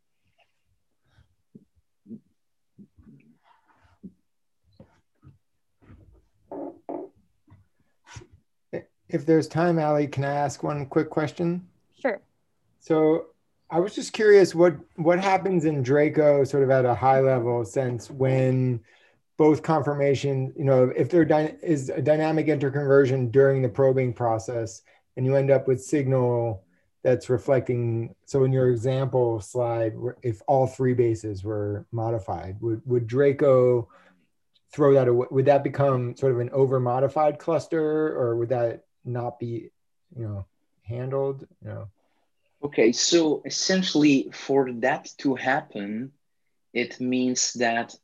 If there's time, Ali, can I ask one quick question? Sure. So I was just curious what happens in Draco sort of at a high level sense when both conformation, if there is a dynamic interconversion during the probing process and you end up with signal that's reflecting, so in your example slide, if all three bases were modified, would Draco throw that away? Would that become sort of an over modified cluster, or would that not be, handled? Okay, so essentially for that to happen, it means that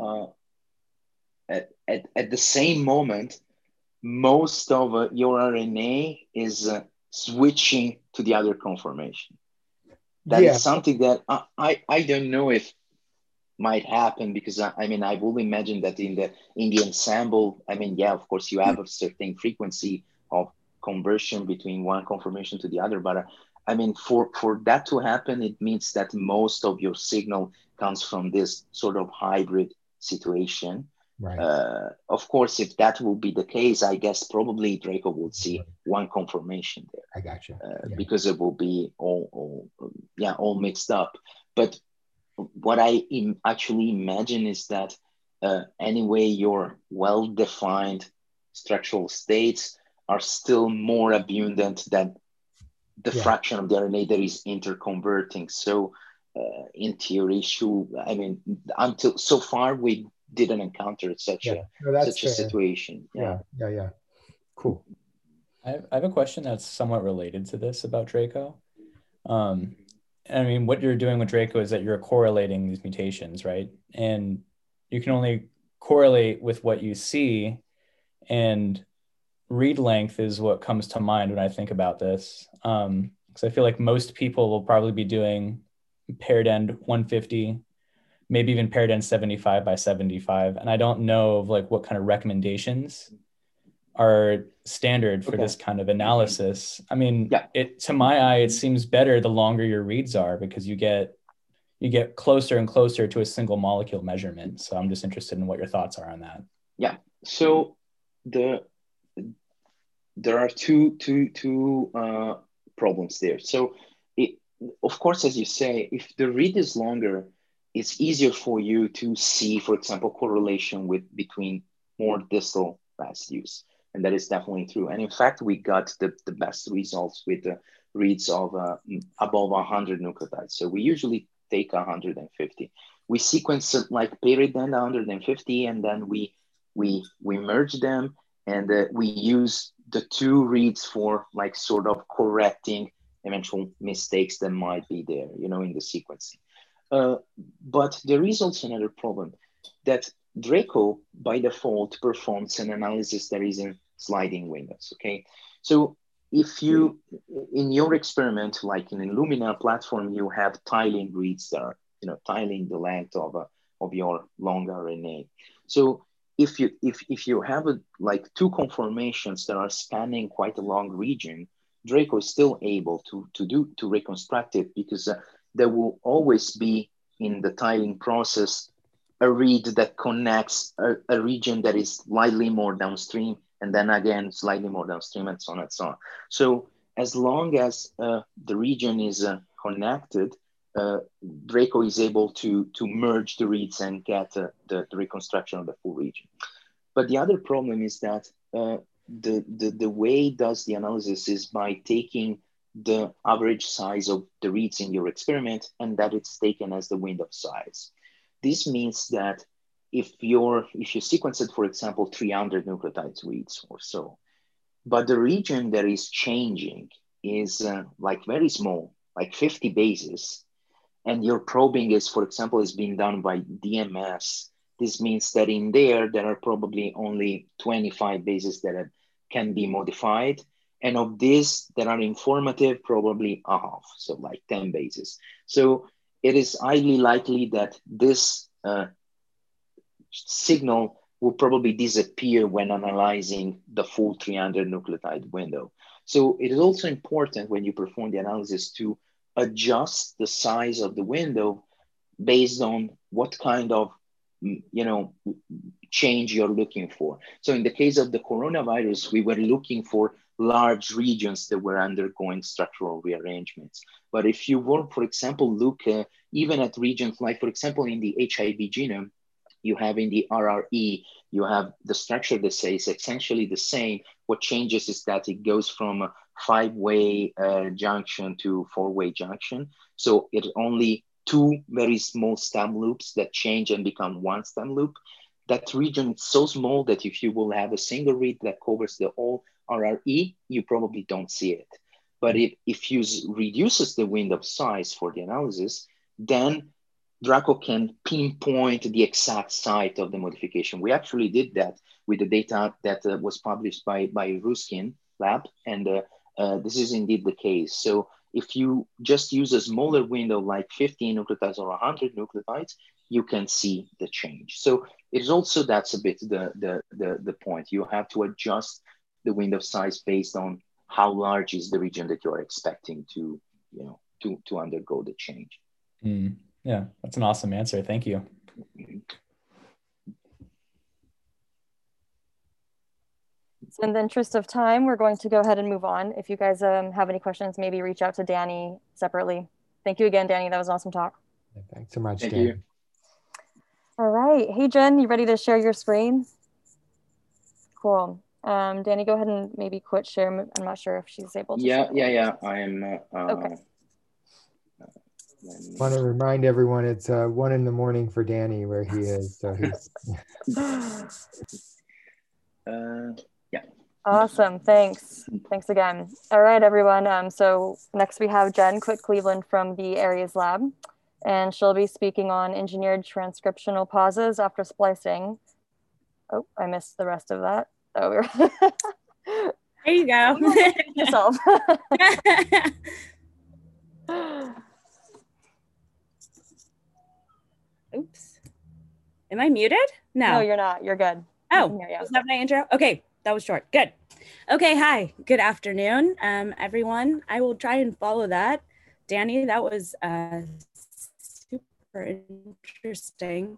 at the same moment, most of your RNA is switching to the other conformation. That is something that I don't know if might happen, because I will imagine that in the ensemble, of course you have a certain frequency of conversion between one conformation to the other, but for that to happen, it means that most of your signal comes from this sort of hybrid situation. Right. Of course, if that will be the case, I guess probably Draco will see one conformation there. I got you. Because it will be all mixed up. But what I actually imagine is that anyway, your well-defined structural states are still more abundant than the fraction of the RNA that is interconverting. So in theory, until so far, we didn't encounter such a situation. Yeah. Cool. I have a question that's somewhat related to this about Draco. What you're doing with Draco is that you're correlating these mutations, right? And you can only correlate with what you see, and read length is what comes to mind when I think about this. Because I feel like most people will probably be doing paired end 150, maybe even paired end 75 by 75. And I don't know of what kind of recommendations are standard for this kind of analysis. To my eye, it seems better the longer your reads are, because you get closer and closer to a single molecule measurement. So I'm just interested in what your thoughts are on that. Yeah. So there are two problems there. So of course, as you say, if the read is longer, it's easier for you to see, for example, correlation between more distal residues. And that is definitely true. And in fact, we got the best results with the reads of above 100 nucleotides. So we usually take 150. We sequence it like paired end 150, and then we merge them, and we use the two reads for sort of correcting eventual mistakes that might be there, in the sequencing. But there is also another problem, that Draco by default performs an analysis that is in sliding windows. Okay, so if you in your experiment, like in Illumina platform, you have tiling reads that are tiling the length of your long RNA. So if you have two conformations that are spanning quite a long region, Draco is still able to reconstruct it, because there will always be in the tiling process a read that connects a region that is slightly more downstream, and then again slightly more downstream, and so on and so on. So as long as the region is connected, Draco is able to merge the reads and get the reconstruction of the full region. But the other problem is that the way it does the analysis is by taking the average size of the reads in your experiment, and that it's taken as the window size. This means that if you sequence it, for example, 300 nucleotides reads or so, but the region that is changing is very small, like 50 bases, and your probing is, for example, is being done by DMS, this means that in there are probably only 25 bases that can be modified. And of these that are informative, probably a half, so like 10 bases. So it is highly likely that this signal will probably disappear when analyzing the full 300 nucleotide window. So it is also important when you perform the analysis to adjust the size of the window based on what kind of change you're looking for. So in the case of the coronavirus, we were looking for large regions that were undergoing structural rearrangements. But if you were, for example, look even at regions like, for example, in the HIV genome, you have in the RRE, you have the structure that says essentially the same. What changes is that it goes from a 5-way junction to 4-way junction. So it's only 2 very small stem loops that change and become one stem loop. that region is so small that if you will have a single read that covers the whole RRE, you probably don't see it. But if you reduces the window size for the analysis, then Draco can pinpoint the exact site of the modification. We actually did that with the data that was published by Ruskin lab, and this is indeed the case. So if you just use a smaller window like 50 nucleotides or 100 nucleotides, you can see the change. So it's also, that's a bit the point. You have to adjust the window size based on how large is the region that you're expecting to, to undergo the change. Yeah, that's an awesome answer. Thank you. So in the interest of time, we're going to go ahead and move on. If you guys have any questions, maybe reach out to Danny separately. Thank you again, Danny. That was an awesome talk. Thanks so much, Thank Danny. you. All right. Hey, Jen, you ready to share your screen? Cool. Danny, go ahead and maybe quit share. I'm not sure if she's able to. Yeah. I am. Okay. I want to remind everyone it's 1 a.m. for Danny where he is. So he's. Yeah. Awesome. Thanks. Thanks again. All right, everyone. So next we have Jen Quitt-Cleveland from the Aries Lab, and she'll be speaking on engineered transcriptional pauses after splicing. Oh, I missed the rest of that. Oh, there you go. Yourself. Oops. Am I muted? No, you're not. You're good. Oh, was that my intro? Okay, that was short. Good. Okay, hi. Good afternoon, everyone. I will try and follow that. Danny, that was super interesting.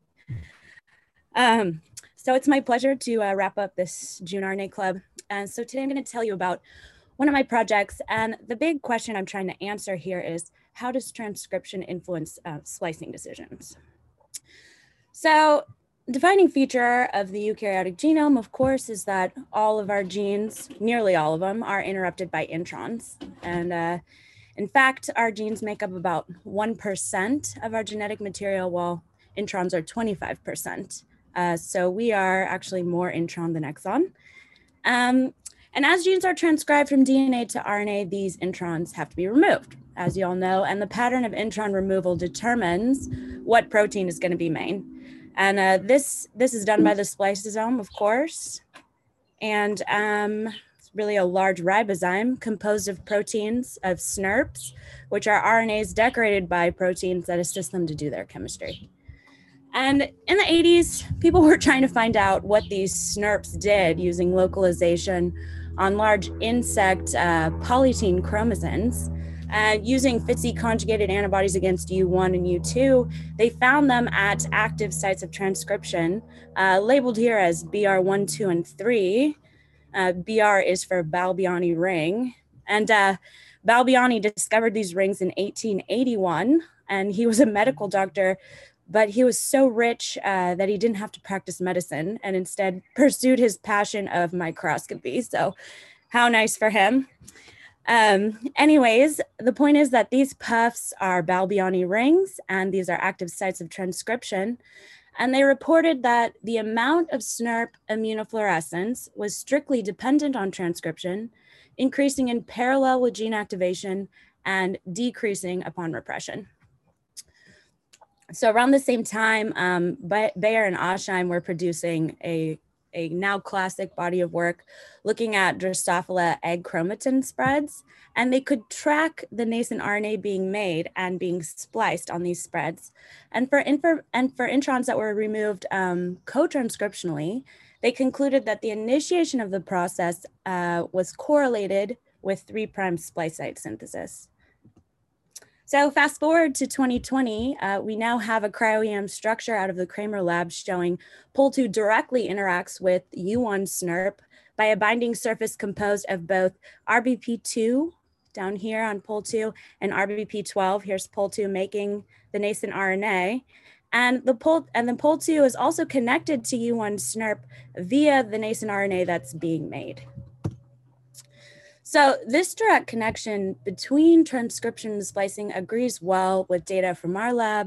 So it's my pleasure to wrap up this June RNA Club. And so today I'm going to tell you about one of my projects. And the big question I'm trying to answer here is, how does transcription influence splicing decisions? So defining feature of the eukaryotic genome, of course, is that all of our genes, nearly all of them, are interrupted by introns. And in fact, our genes make up about 1% of our genetic material, while introns are 25%. So we are actually more intron than exon. And as genes are transcribed from DNA to RNA, these introns have to be removed, as you all know, and the pattern of intron removal determines what protein is going to be made. And this is done by the spliceosome, of course, and it's really a large ribozyme composed of proteins of SNRPs, which are RNAs decorated by proteins that assist them to do their chemistry. And in the 80s, people were trying to find out what these SNRPs did using localization on large insect polytene chromosins. Using FITC conjugated antibodies against U1 and U2, they found them at active sites of transcription, labeled here as BR1, 2, and 3. BR is for Balbiani ring. And Balbiani discovered these rings in 1881, and he was a medical doctor, but he was so rich that he didn't have to practice medicine and instead pursued his passion of microscopy. So how nice for him. Anyways, the point is that these puffs are Balbiani rings, and these are active sites of transcription. And they reported that the amount of SNRP immunofluorescence was strictly dependent on transcription, increasing in parallel with gene activation and decreasing upon repression. So around the same time, Bayer and Osheim were producing a now classic body of work looking at Drosophila egg chromatin spreads, and they could track the nascent RNA being made and being spliced on these spreads. And for introns that were removed co-transcriptionally, they concluded that the initiation of the process was correlated with 3' splice site synthesis. So fast forward to 2020, we now have a cryo-EM structure out of the Kramer lab showing POL2 directly interacts with U1 SNRP by a binding surface composed of both RBP2 down here on POL2 and RBP12. Here's POL2 making the nascent RNA. And the POL2 is also connected to U1 SNRP via the nascent RNA that's being made. So this direct connection between transcription and splicing agrees well with data from our lab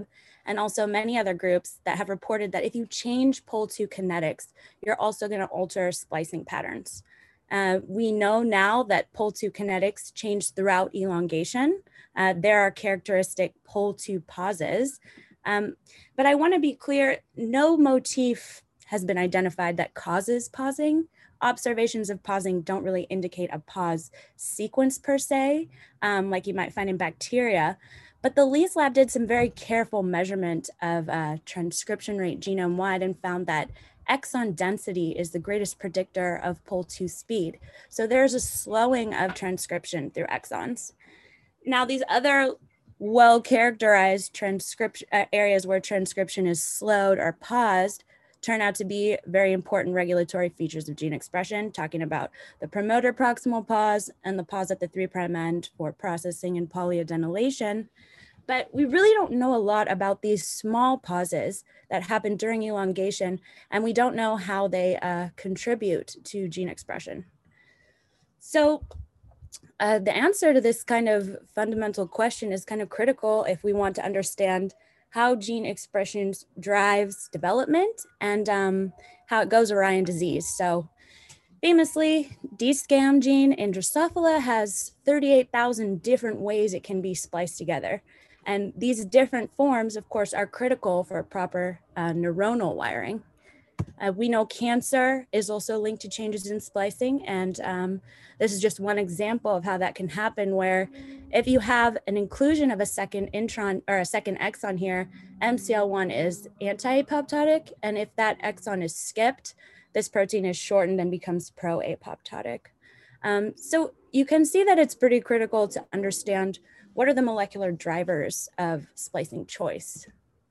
and also many other groups that have reported that if you change POL2 kinetics, you're also going to alter splicing patterns. We know now that POL2 kinetics change throughout elongation. There are characteristic POL2 pauses. But I want to be clear, no motif has been identified that causes pausing. Observations of pausing don't really indicate a pause sequence per se, like you might find in bacteria. But the Lees lab did some very careful measurement of transcription rate genome-wide and found that exon density is the greatest predictor of POL2 speed. So there's a slowing of transcription through exons. Now, these other well-characterized transcription areas where transcription is slowed or paused turn out to be very important regulatory features of gene expression, talking about the promoter proximal pause and the pause at the 3' end for processing and polyadenylation. But we really don't know a lot about these small pauses that happen during elongation, and we don't know how they contribute to gene expression. So the answer to this kind of fundamental question is kind of critical if we want to understand how gene expression drives development and how it goes awry in disease. So famously, DSCAM gene in Drosophila has 38,000 different ways it can be spliced together. And these different forms, of course, are critical for proper neuronal wiring. We know cancer is also linked to changes in splicing, and this is just one example of how that can happen, where if you have an inclusion of a second intron or a second exon here, MCL1 is anti-apoptotic, and if that exon is skipped, this protein is shortened and becomes pro-apoptotic. So you can see that it's pretty critical to understand what are the molecular drivers of splicing choice.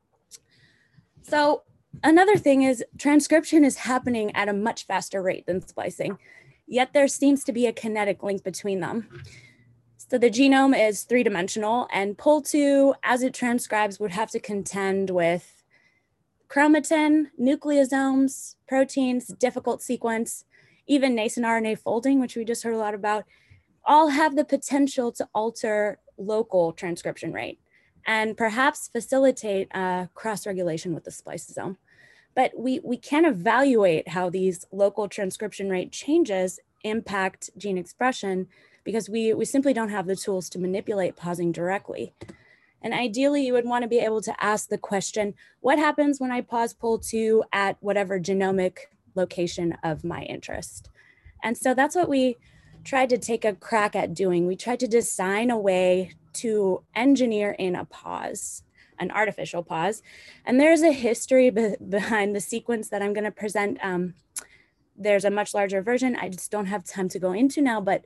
So another thing is transcription is happening at a much faster rate than splicing, yet there seems to be a kinetic link between them. So the genome is 3-dimensional, and POL2, as it transcribes, would have to contend with chromatin, nucleosomes, proteins, difficult sequence, even nascent RNA folding, which we just heard a lot about, all have the potential to alter local transcription rate and perhaps facilitate cross-regulation with the spliceosome. But we can evaluate how these local transcription rate changes impact gene expression because we simply don't have the tools to manipulate pausing directly. And ideally, you would want to be able to ask the question, what happens when I pause POL2 at whatever genomic location of my interest? And so that's what we tried to take a crack at doing. We tried to design a way to engineer in a pause, an artificial pause. And there's a history behind the sequence that I'm going to present. There's a much larger version. I just don't have time to go into now, but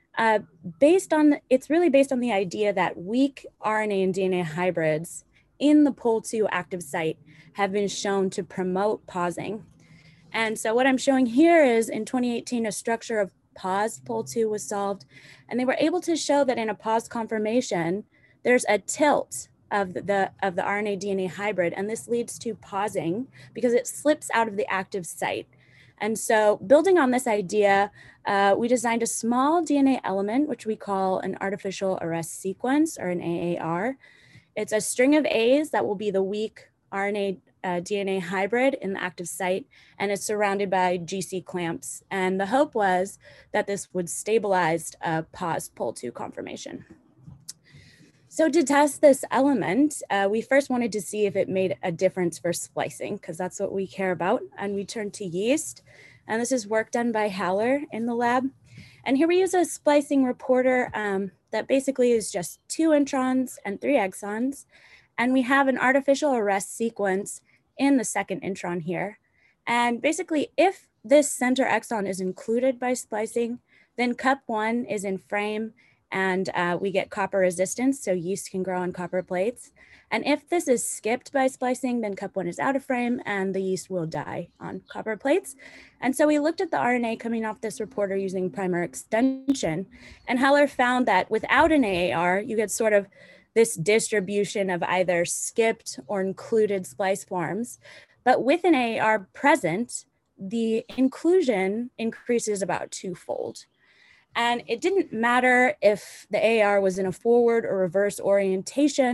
it's really based on the idea that weak RNA and DNA hybrids in the POL2 active site have been shown to promote pausing. And so what I'm showing here is in 2018, a structure of paused POL2 was solved, and they were able to show that in a paused conformation, there's a tilt of the RNA DNA hybrid, and this leads to pausing because it slips out of the active site. And so building on this idea, we designed a small DNA element, which we call an artificial arrest sequence, or an AAR. It's a string of A's that will be the weak RNA DNA hybrid in the active site, and it's surrounded by GC clamps. And the hope was that this would stabilize a paused POL2 conformation. So to test this element, we first wanted to see if it made a difference for splicing, because that's what we care about. And we turned to yeast. And this is work done by Haller in the lab. And here we use a splicing reporter that basically is just 2 introns and 3 exons. And we have an artificial arrest sequence in the second intron here. And basically, if this center exon is included by splicing, then CUP1 is in frame, and we get copper resistance, so yeast can grow on copper plates. And if this is skipped by splicing, then CUP1 is out of frame, and the yeast will die on copper plates. And so we looked at the RNA coming off this reporter using primer extension, and Haller found that without an AAR, you get sort of this distribution of either skipped or included splice forms. But with an AAR present, the inclusion increases about 2-fold. And it didn't matter if the AAR was in a forward or reverse orientation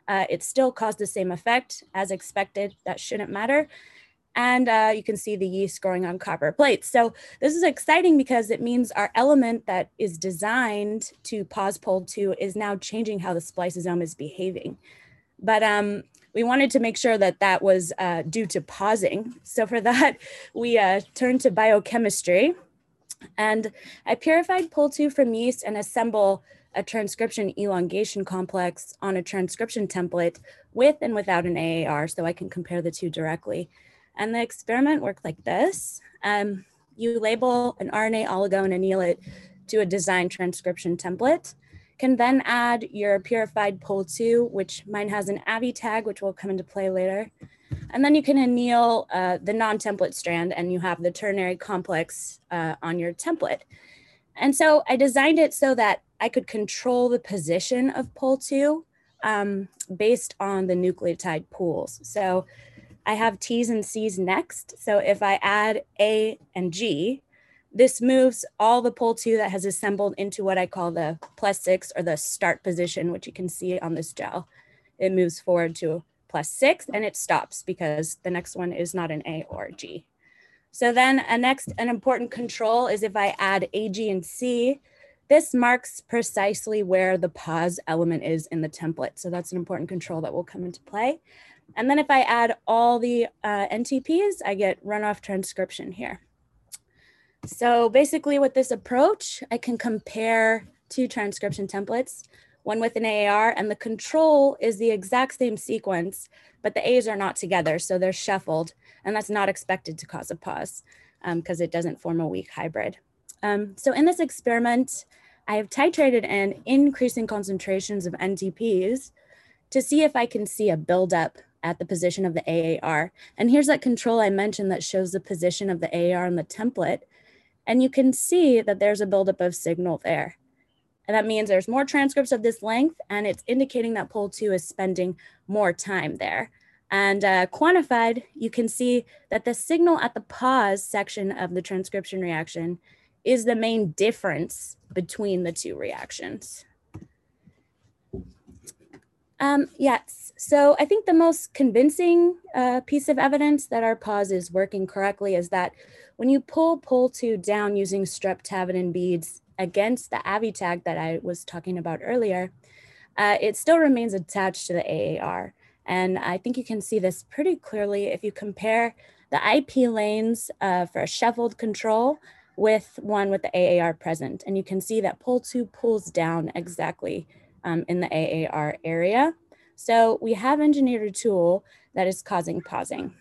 It still caused the same effect as expected. That shouldn't matter. And you can see the yeast growing on copper plates. So this is exciting because it means our element that is designed to pause POL2 is now changing how the spliceosome is behaving. But we wanted to make sure that that was due to pausing. So for that, we turned to biochemistry. And I purified POL2 from yeast and assemble a transcription elongation complex on a transcription template with and without an AAR, so I can compare the two directly. And the experiment worked like this. You label an RNA oligo and anneal it to a designed transcription template, can then add your purified POL2, which mine has an AVI tag, which will come into play later. And then you can anneal the non-template strand and you have the ternary complex on your template. And so I designed it so that I could control the position of POL2 based on the nucleotide pools. So I have T's and C's next. So if I add A and G, this moves all the POL2 that has assembled into what I call the +6 or the start position, which you can see on this gel. It moves forward to +6 and it stops because the next one is not an A or a G. So then an important control is if I add A, G, and C, this marks precisely where the pause element is in the template. So that's an important control that will come into play. And then if I add all the NTPs, I get runoff transcription here. So basically with this approach, I can compare two transcription templates, one with an AAR, and the control is the exact same sequence, but the A's are not together, so they're shuffled, and that's not expected to cause a pause because it doesn't form a weak hybrid. So in this experiment, I have titrated in increasing concentrations of NTPs to see if I can see a buildup at the position of the AAR. And here's that control I mentioned that shows the position of the AAR in the template. And you can see that there's a buildup of signal there. And that means there's more transcripts of this length, and it's indicating that POL2 is spending more time there. And quantified, you can see that the signal at the pause section of the transcription reaction is the main difference between the two reactions. Yes, so I think the most convincing piece of evidence that our pause is working correctly is that when you pull POL2 down using streptavidin beads against the AVI tag that I was talking about earlier, it still remains attached to the AAR. And I think you can see this pretty clearly if you compare the IP lanes for a shuffled control with one with the AAR present. And you can see that POL2 pulls down exactly in the AAR area. So we have engineered a tool that is causing pausing.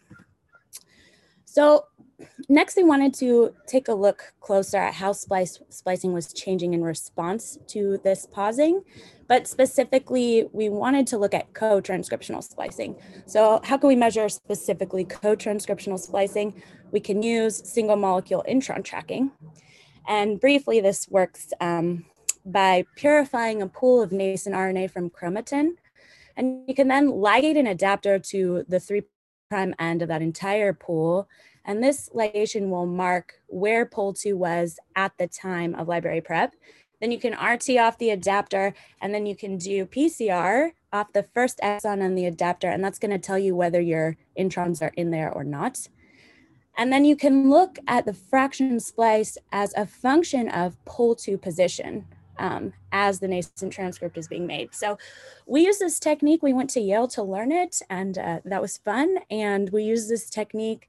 So next, I wanted to take a look closer at how splicing was changing in response to this pausing, but specifically, we wanted to look at co-transcriptional splicing. So how can we measure specifically co-transcriptional splicing? We can use single molecule intron tracking. And briefly, this works by purifying a pool of nascent RNA from chromatin. And you can then ligate an adapter to the 3' end of that entire pool. And this ligation will mark where POL2 was at the time of library prep. Then you can RT off the adapter, and then you can do PCR off the first exon on the adapter, and that's going to tell you whether your introns are in there or not. And then you can look at the fraction splice as a function of POL2 position as the nascent transcript is being made. So we use this technique. We went to Yale to learn it, and that was fun. And we use this technique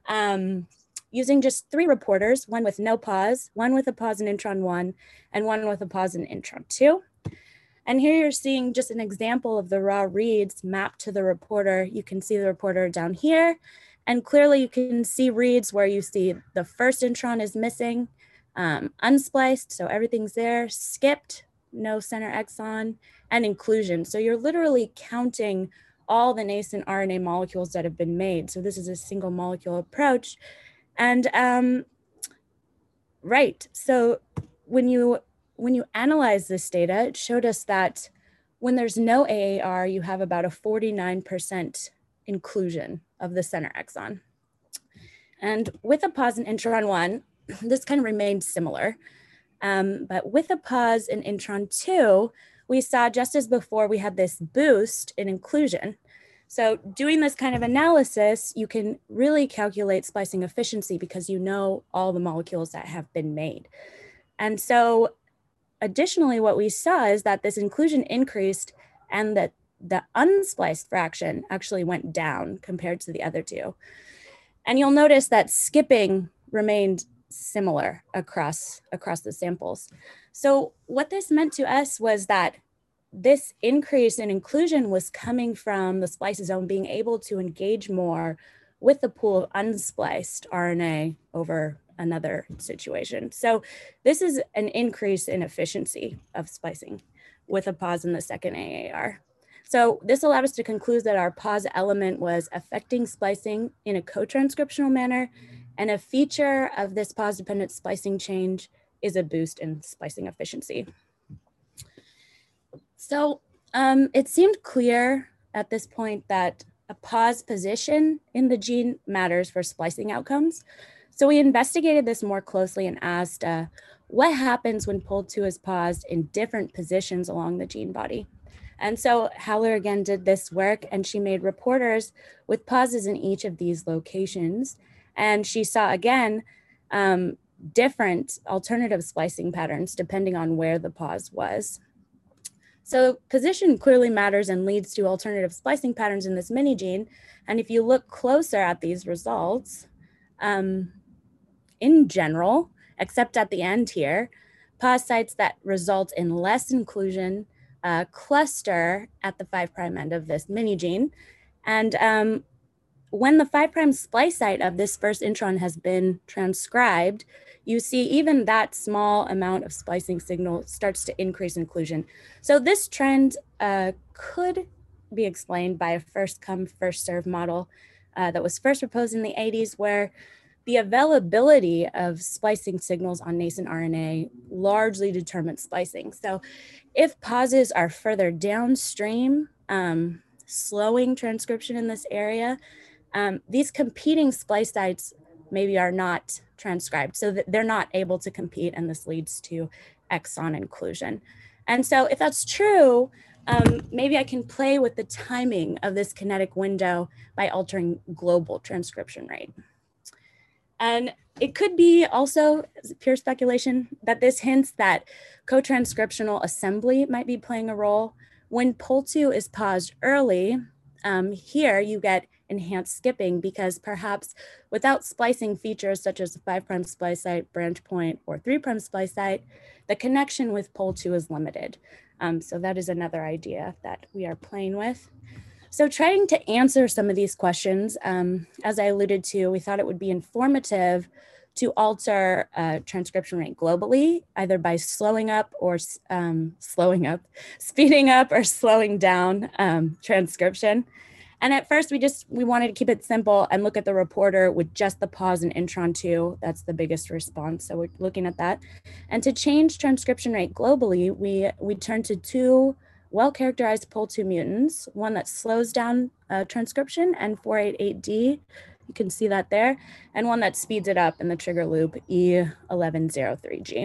using just 3 reporters, one with no pause, one with a pause in intron 1, and one with a pause in intron 2. And here you're seeing just an example of the raw reads mapped to the reporter. You can see the reporter down here, and clearly you can see reads where you see the first intron is missing, unspliced, so everything's there, skipped, no center exon, and inclusion. So you're literally counting all the nascent RNA molecules that have been made. So this is a single molecule approach. And right, so when you analyze this data, it showed us that when there's no AAR, you have about a 49% inclusion of the center exon. And with a pause in intron 1, this kind of remained similar. But with a pause in intron 2, we saw just as before, we had this boost in inclusion. So doing this kind of analysis, you can really calculate splicing efficiency because you know all the molecules that have been made. And so additionally, what we saw is that this inclusion increased and that the unspliced fraction actually went down compared to the other two. And you'll notice that skipping remained similar across the samples. So what this meant to us was that this increase in inclusion was coming from the spliceosome being able to engage more with the pool of unspliced RNA over another situation. So this is an increase in efficiency of splicing with a pause in the second AAR. So this allowed us to conclude that our pause element was affecting splicing in a co-transcriptional manner, and a feature of this pause-dependent splicing change is a boost in splicing efficiency. So it seemed clear at this point that a pause position in the gene matters for splicing outcomes. So we investigated this more closely and asked what happens when POL2 is paused in different positions along the gene body. And so Haller again did this work, and she made reporters with pauses in each of these locations. And she saw again, different alternative splicing patterns depending on where the pause was. So position clearly matters and leads to alternative splicing patterns in this mini gene. And if you look closer at these results, in general, except at the end here, pause sites that result in less inclusion cluster at the 5' end of this mini gene. And when the 5' splice site of this first intron has been transcribed, you see even that small amount of splicing signal starts to increase inclusion. So this trend could be explained by a first come, first serve model that was first proposed in the 80s, where the availability of splicing signals on nascent RNA largely determines splicing. So if pauses are further downstream, slowing transcription in this area, these competing splice sites maybe are not transcribed, so that they're not able to compete, and this leads to exon inclusion. And so if that's true, maybe I can play with the timing of this kinetic window by altering global transcription rate. And it could be also pure speculation that this hints that co-transcriptional assembly might be playing a role. When POL2 is paused early, here you get enhanced skipping because perhaps without splicing features such as the 5' splice site, branch point, or 3' splice site, the connection with POL2 is limited. So that is another idea that we are playing with. So trying to answer some of these questions, as I alluded to, we thought it would be informative to alter transcription rate globally, either by slowing up or speeding up or slowing down transcription. And at first we wanted to keep it simple and look at the reporter with just the pause in intron 2. That's the biggest response. So we're looking at that. And to change transcription rate globally, we turned to two well-characterized POL2 mutants, one that slows down transcription, N488D, you can see that there, and one that speeds it up in the trigger loop, E1103G.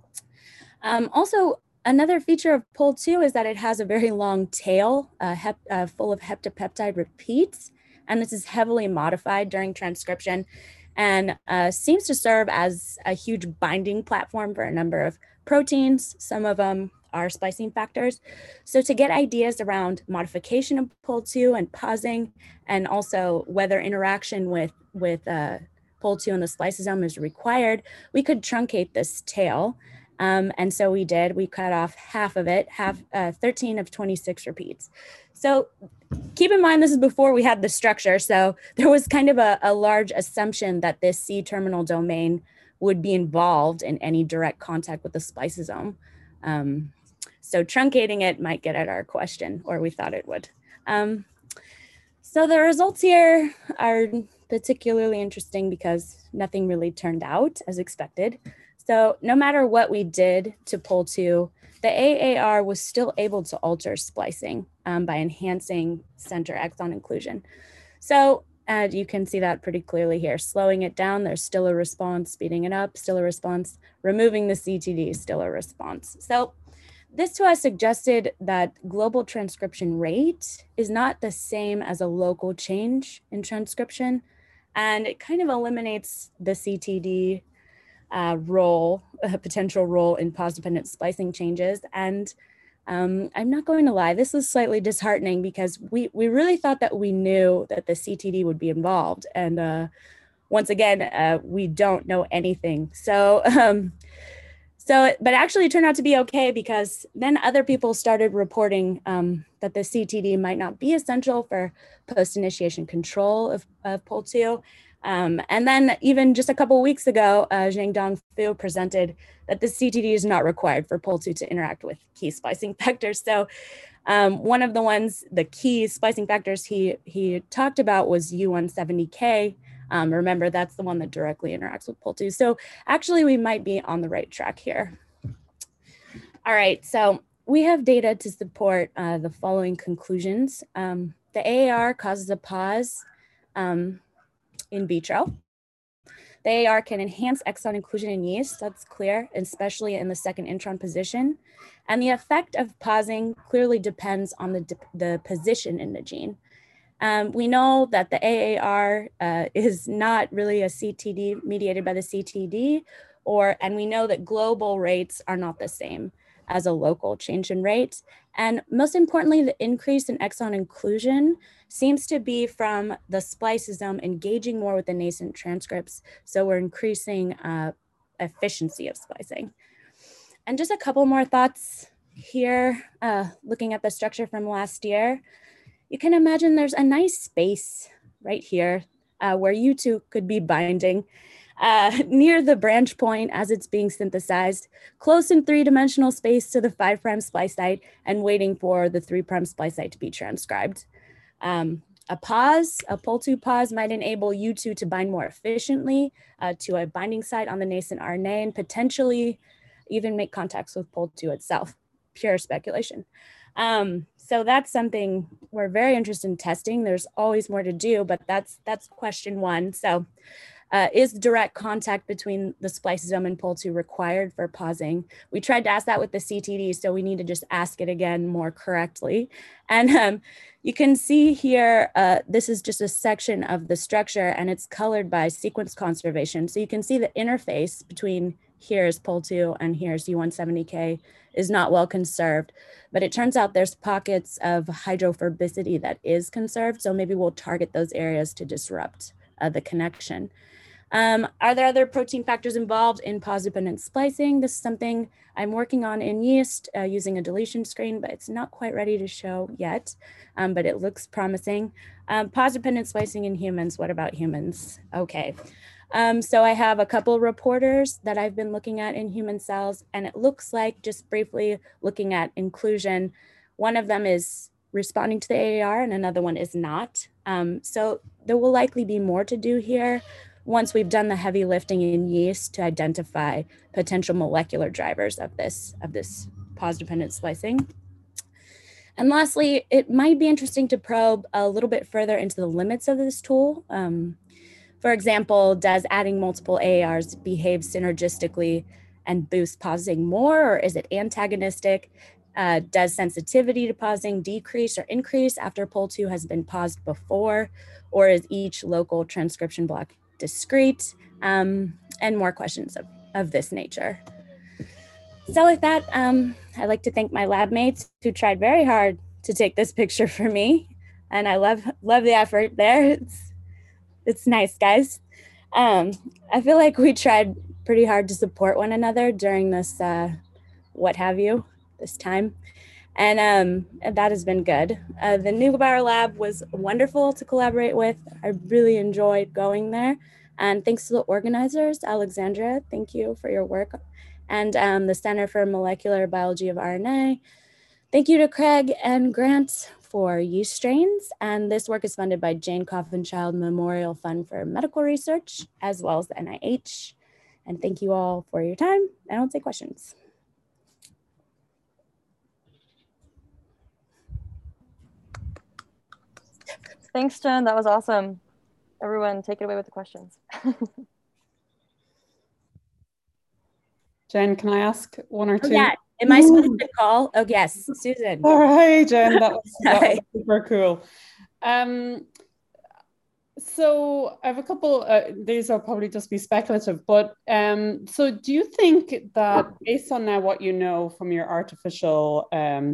Also, another feature of POL2 is that it has a very long tail full of heptapeptide repeats, and this is heavily modified during transcription and seems to serve as a huge binding platform for a number of proteins. Some of them are splicing factors. So to get ideas around modification of POL2 and pausing, and also whether interaction with POL2 and the spliceosome is required, we could truncate this tail. And so we did. We cut off half of it, 13 of 26 repeats. So keep in mind, this is before we had the structure. So there was kind of a large assumption that this C-terminal domain would be involved in any direct contact with the spliceosome. So truncating it might get at our question, or we thought it would. So the results here are particularly interesting because nothing really turned out as expected. So no matter what we did to POL2, the AAR was still able to alter splicing by enhancing center exon inclusion. So you can see that pretty clearly here. Slowing it down, there's still a response. Speeding it up, still a response. Removing the CTD, still a response. So This to us suggested that global transcription rate is not the same as a local change in transcription, and it kind of eliminates the CTD role, a potential role in pause-dependent splicing changes. And I'm not going to lie, this is slightly disheartening because we really thought that we knew that the CTD would be involved. And once again, we don't know anything. So, but actually it turned out to be okay, because then other people started reporting that the CTD might not be essential for post-initiation control of POL2. And then even just a couple of weeks ago, Zhengdong Fu presented that the CTD is not required for POL2 to interact with key splicing factors. So one of the key splicing factors he talked about was U170K. Remember, that's the one that directly interacts with POL2. So actually we might be on the right track here. All right, so we have data to support the following conclusions. The AAR causes a pause in vitro. The AAR can enhance exon inclusion in yeast, that's clear, especially in the second intron position. And the effect of pausing clearly depends on the position in the gene. We know that the AAR is not really a CTD mediated by the CTD, and we know that global rates are not the same as a local change in rate. And most importantly, the increase in exon inclusion seems to be from the spliceosome engaging more with the nascent transcripts. So we're increasing efficiency of splicing. And just a couple more thoughts here, looking at the structure from last year. You can imagine there's a nice space right here where you two could be binding near the branch point as it's being synthesized, close in 3-dimensional space to the 5' splice site and waiting for the 3' splice site to be transcribed. A POL2 pause might enable you two to bind more efficiently to a binding site on the nascent RNA and potentially even make contacts with POL2 itself. Pure speculation. So that's something we're very interested in testing. There's always more to do, but that's question one. So is direct contact between the spliceosome and POL2 required for pausing? We tried to ask that with the CTD, so we need to just ask it again more correctly. And you can see here, this is just a section of the structure and it's colored by sequence conservation. So you can see the interface between here's POL2 and here's U170K is not well conserved, but it turns out there's pockets of hydrophobicity that is conserved. So maybe we'll target those areas to disrupt the connection. Are there other protein factors involved in pause-dependent splicing? This is something I'm working on in yeast using a deletion screen, but it's not quite ready to show yet, but it looks promising. Pause-dependent splicing in humans, what about humans? Okay. So I have a couple of reporters that I've been looking at in human cells, and it looks like, just briefly looking at inclusion, one of them is responding to the AAR and another one is not. So there will likely be more to do here once we've done the heavy lifting in yeast to identify potential molecular drivers of this pause-dependent splicing. And lastly, it might be interesting to probe a little bit further into the limits of this tool. For example, does adding multiple AARs behave synergistically and boost pausing more, or is it antagonistic? Does sensitivity to pausing decrease or increase after POL2 has been paused before, or is each local transcription block discrete? And more questions of this nature. So with that, I'd like to thank my lab mates who tried very hard to take this picture for me. And I love the effort there. It's nice, guys. I feel like we tried pretty hard to support one another during this, this time. And that has been good. The Neubauer lab was wonderful to collaborate with. I really enjoyed going there. And thanks to the organizers, Alexandra, thank you for your work. And the Center for Molecular Biology of RNA. Thank you to Craig and Grant for yeast strains. And this work is funded by Jane Coffin Child Memorial Fund for Medical Research, as well as the NIH. And thank you all for your time. And I'll take questions. Thanks, Jen. That was awesome. Everyone, take it away with the questions. Jen, can I ask one or two? Yeah, Am I supposed to call? Oh, yes, Susan. All right, Jen, that was Hi. super cool. So I have a couple, these will probably just be speculative, but so do you think that based on now what you know from your artificial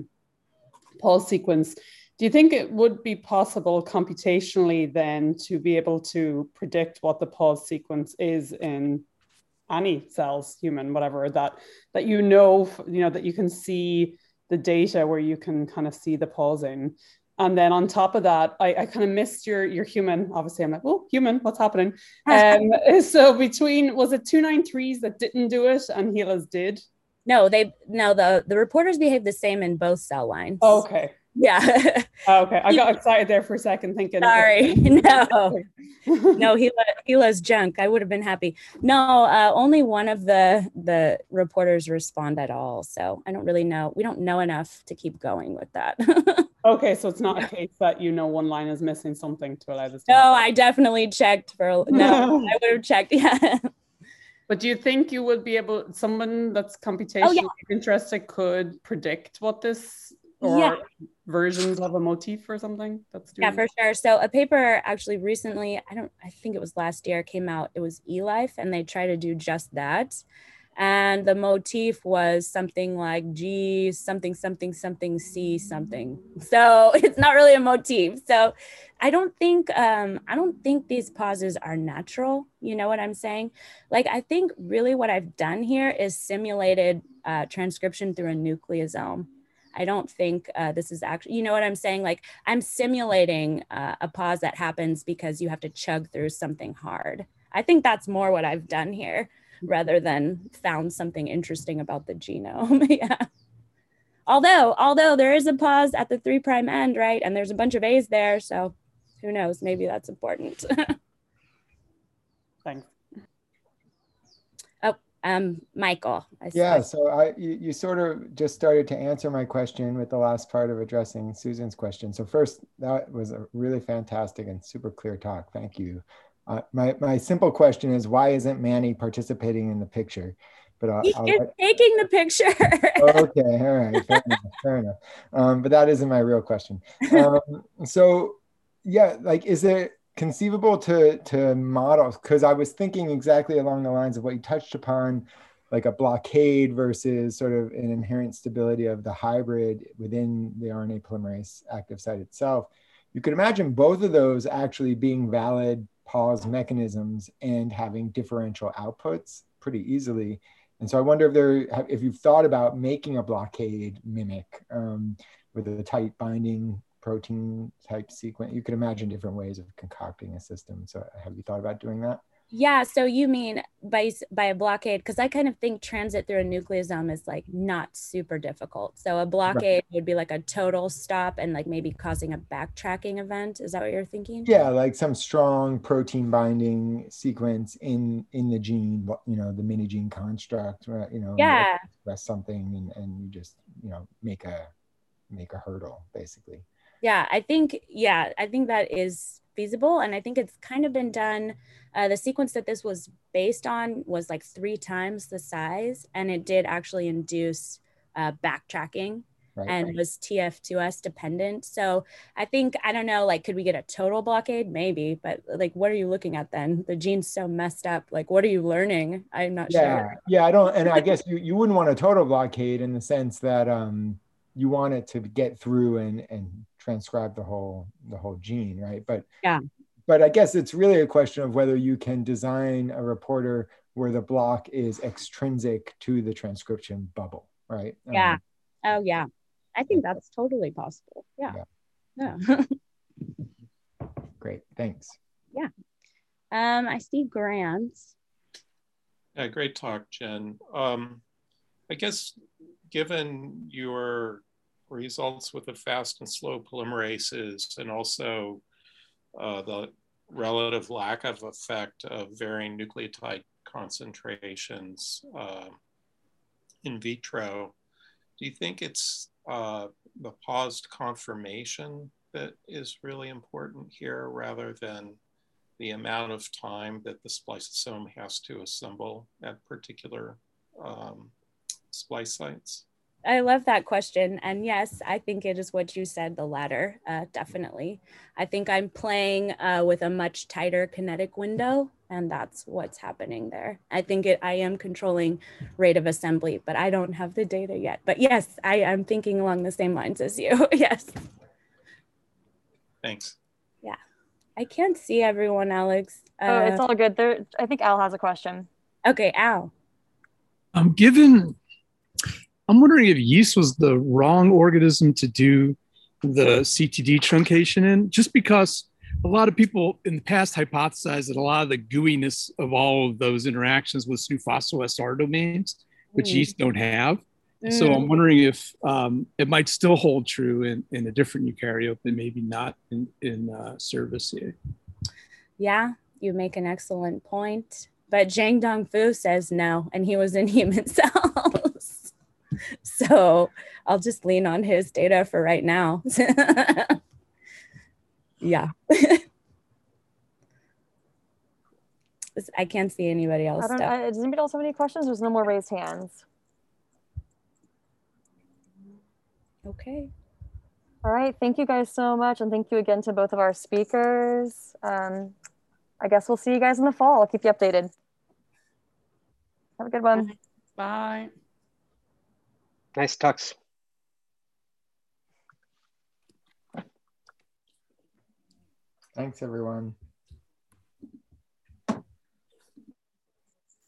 pause sequence, do you think it would be possible computationally then to be able to predict what the pause sequence is in any cells, human, whatever, that that you can see the data where you can kind of see the pausing? And then on top of that, I kind of missed your human. Obviously, I'm like, oh, human, what's happening? So between, was it 293s that didn't do it and HeLa's did? No, the reporters behave the same in both cell lines. Okay. Yeah. Okay, I got excited there for a second thinking. Sorry, no. No, HeLa's junk. I would have been happy. No, only one of the reporters respond at all. So I don't really know. We don't know enough to keep going with that. Okay, so it's not a case that one line is missing something to allow this to No, happen. I definitely checked for, no, I would have checked, yeah. But do you think you would be able, someone that's computationally interested could predict what this, or versions of a motif or something that's doing? Yeah, for sure. So a paper actually recently, I think it was last year, came out. It was eLife, and they try to do just that. And the motif was something like G something something something C something. So it's not really a motif. So I don't think these pauses are natural. You know what I'm saying? Like, I think really what I've done here is simulated transcription through a nucleosome. I don't think this is actually, you know what I'm saying? Like, I'm simulating a pause that happens because you have to chug through something hard. I think that's more what I've done here, rather than found something interesting about the genome. Yeah. Although there is a pause at the 3' end, right? And there's a bunch of A's there. So who knows? Maybe that's important. Thanks. Oh, Michael. Yeah, so you sort of just started to answer my question with the last part of addressing Susan's question. So first, that was a really fantastic and super clear talk. Thank you. My simple question is, why isn't Manny participating in the picture? But He's taking the picture. Okay, all right, fair enough. But that isn't my real question. So yeah, like, is it conceivable to model? Because I was thinking exactly along the lines of what you touched upon, like a blockade versus sort of an inherent stability of the hybrid within the RNA polymerase active site itself. You could imagine both of those actually being valid pause mechanisms and having differential outputs pretty easily. And so I wonder if you've thought about making a blockade mimic with a tight binding protein type sequence. You could imagine different ways of concocting a system. So have you thought about doing that? Yeah, so you mean by a blockade, because I kind of think transit through a nucleosome is like not super difficult. So a blockade would be like a total stop and like maybe causing a backtracking event. Is that what you're thinking? Yeah, like some strong protein binding sequence in the gene, you know, the mini gene construct, you know, express something and you just, you know, make a hurdle basically. Yeah, I think that is feasible. And I think it's kind of been done. The sequence that this was based on was like 3 times the size, and it did actually induce backtracking and was TF2S dependent. So I think, I don't know, like, could we get a total blockade? Maybe, but like, what are you looking at then? The gene's so messed up. Like, what are you learning? I'm not sure. Yeah, I don't, and I guess you wouldn't want a total blockade in the sense that you want it to get through and transcribe the whole gene, right? But I guess it's really a question of whether you can design a reporter where the block is extrinsic to the transcription bubble, right? Yeah. Oh, yeah. I think that's totally possible. Yeah. Great. Thanks. Yeah. I see Grant. Yeah, great talk, Jen. I guess given your results with the fast and slow polymerases and also the relative lack of effect of varying nucleotide concentrations in vitro, do you think it's the paused conformation that is really important here rather than the amount of time that the spliceosome has to assemble at particular splice sites? I love that question. And yes, I think it is what you said, the latter, definitely. I think I'm playing with a much tighter kinetic window, and that's what's happening there. I think I am controlling rate of assembly, but I don't have the data yet. But yes, I'm thinking along the same lines as you. Yes. Thanks. Yeah. I can't see everyone, Alex. Oh, it's all good. There, I think Al has a question. Okay, Al. I'm wondering if yeast was the wrong organism to do the CTD truncation in, just because a lot of people in the past hypothesized that a lot of the gooiness of all of those interactions with new phospho-SR domains, which yeast don't have. So I'm wondering if it might still hold true in a different eukaryote, but maybe not in Cerevisiae. Yeah, you make an excellent point. But Zhang Dongfu says no, and he was in human cells. So I'll just lean on his data for right now. Yeah. I can't see anybody else. Does anybody else have any questions? There's no more raised hands. Okay. All right. Thank you guys so much. And thank you again to both of our speakers. I guess we'll see you guys in the fall. I'll keep you updated. Have a good one. Bye. Nice talks. Thanks, everyone.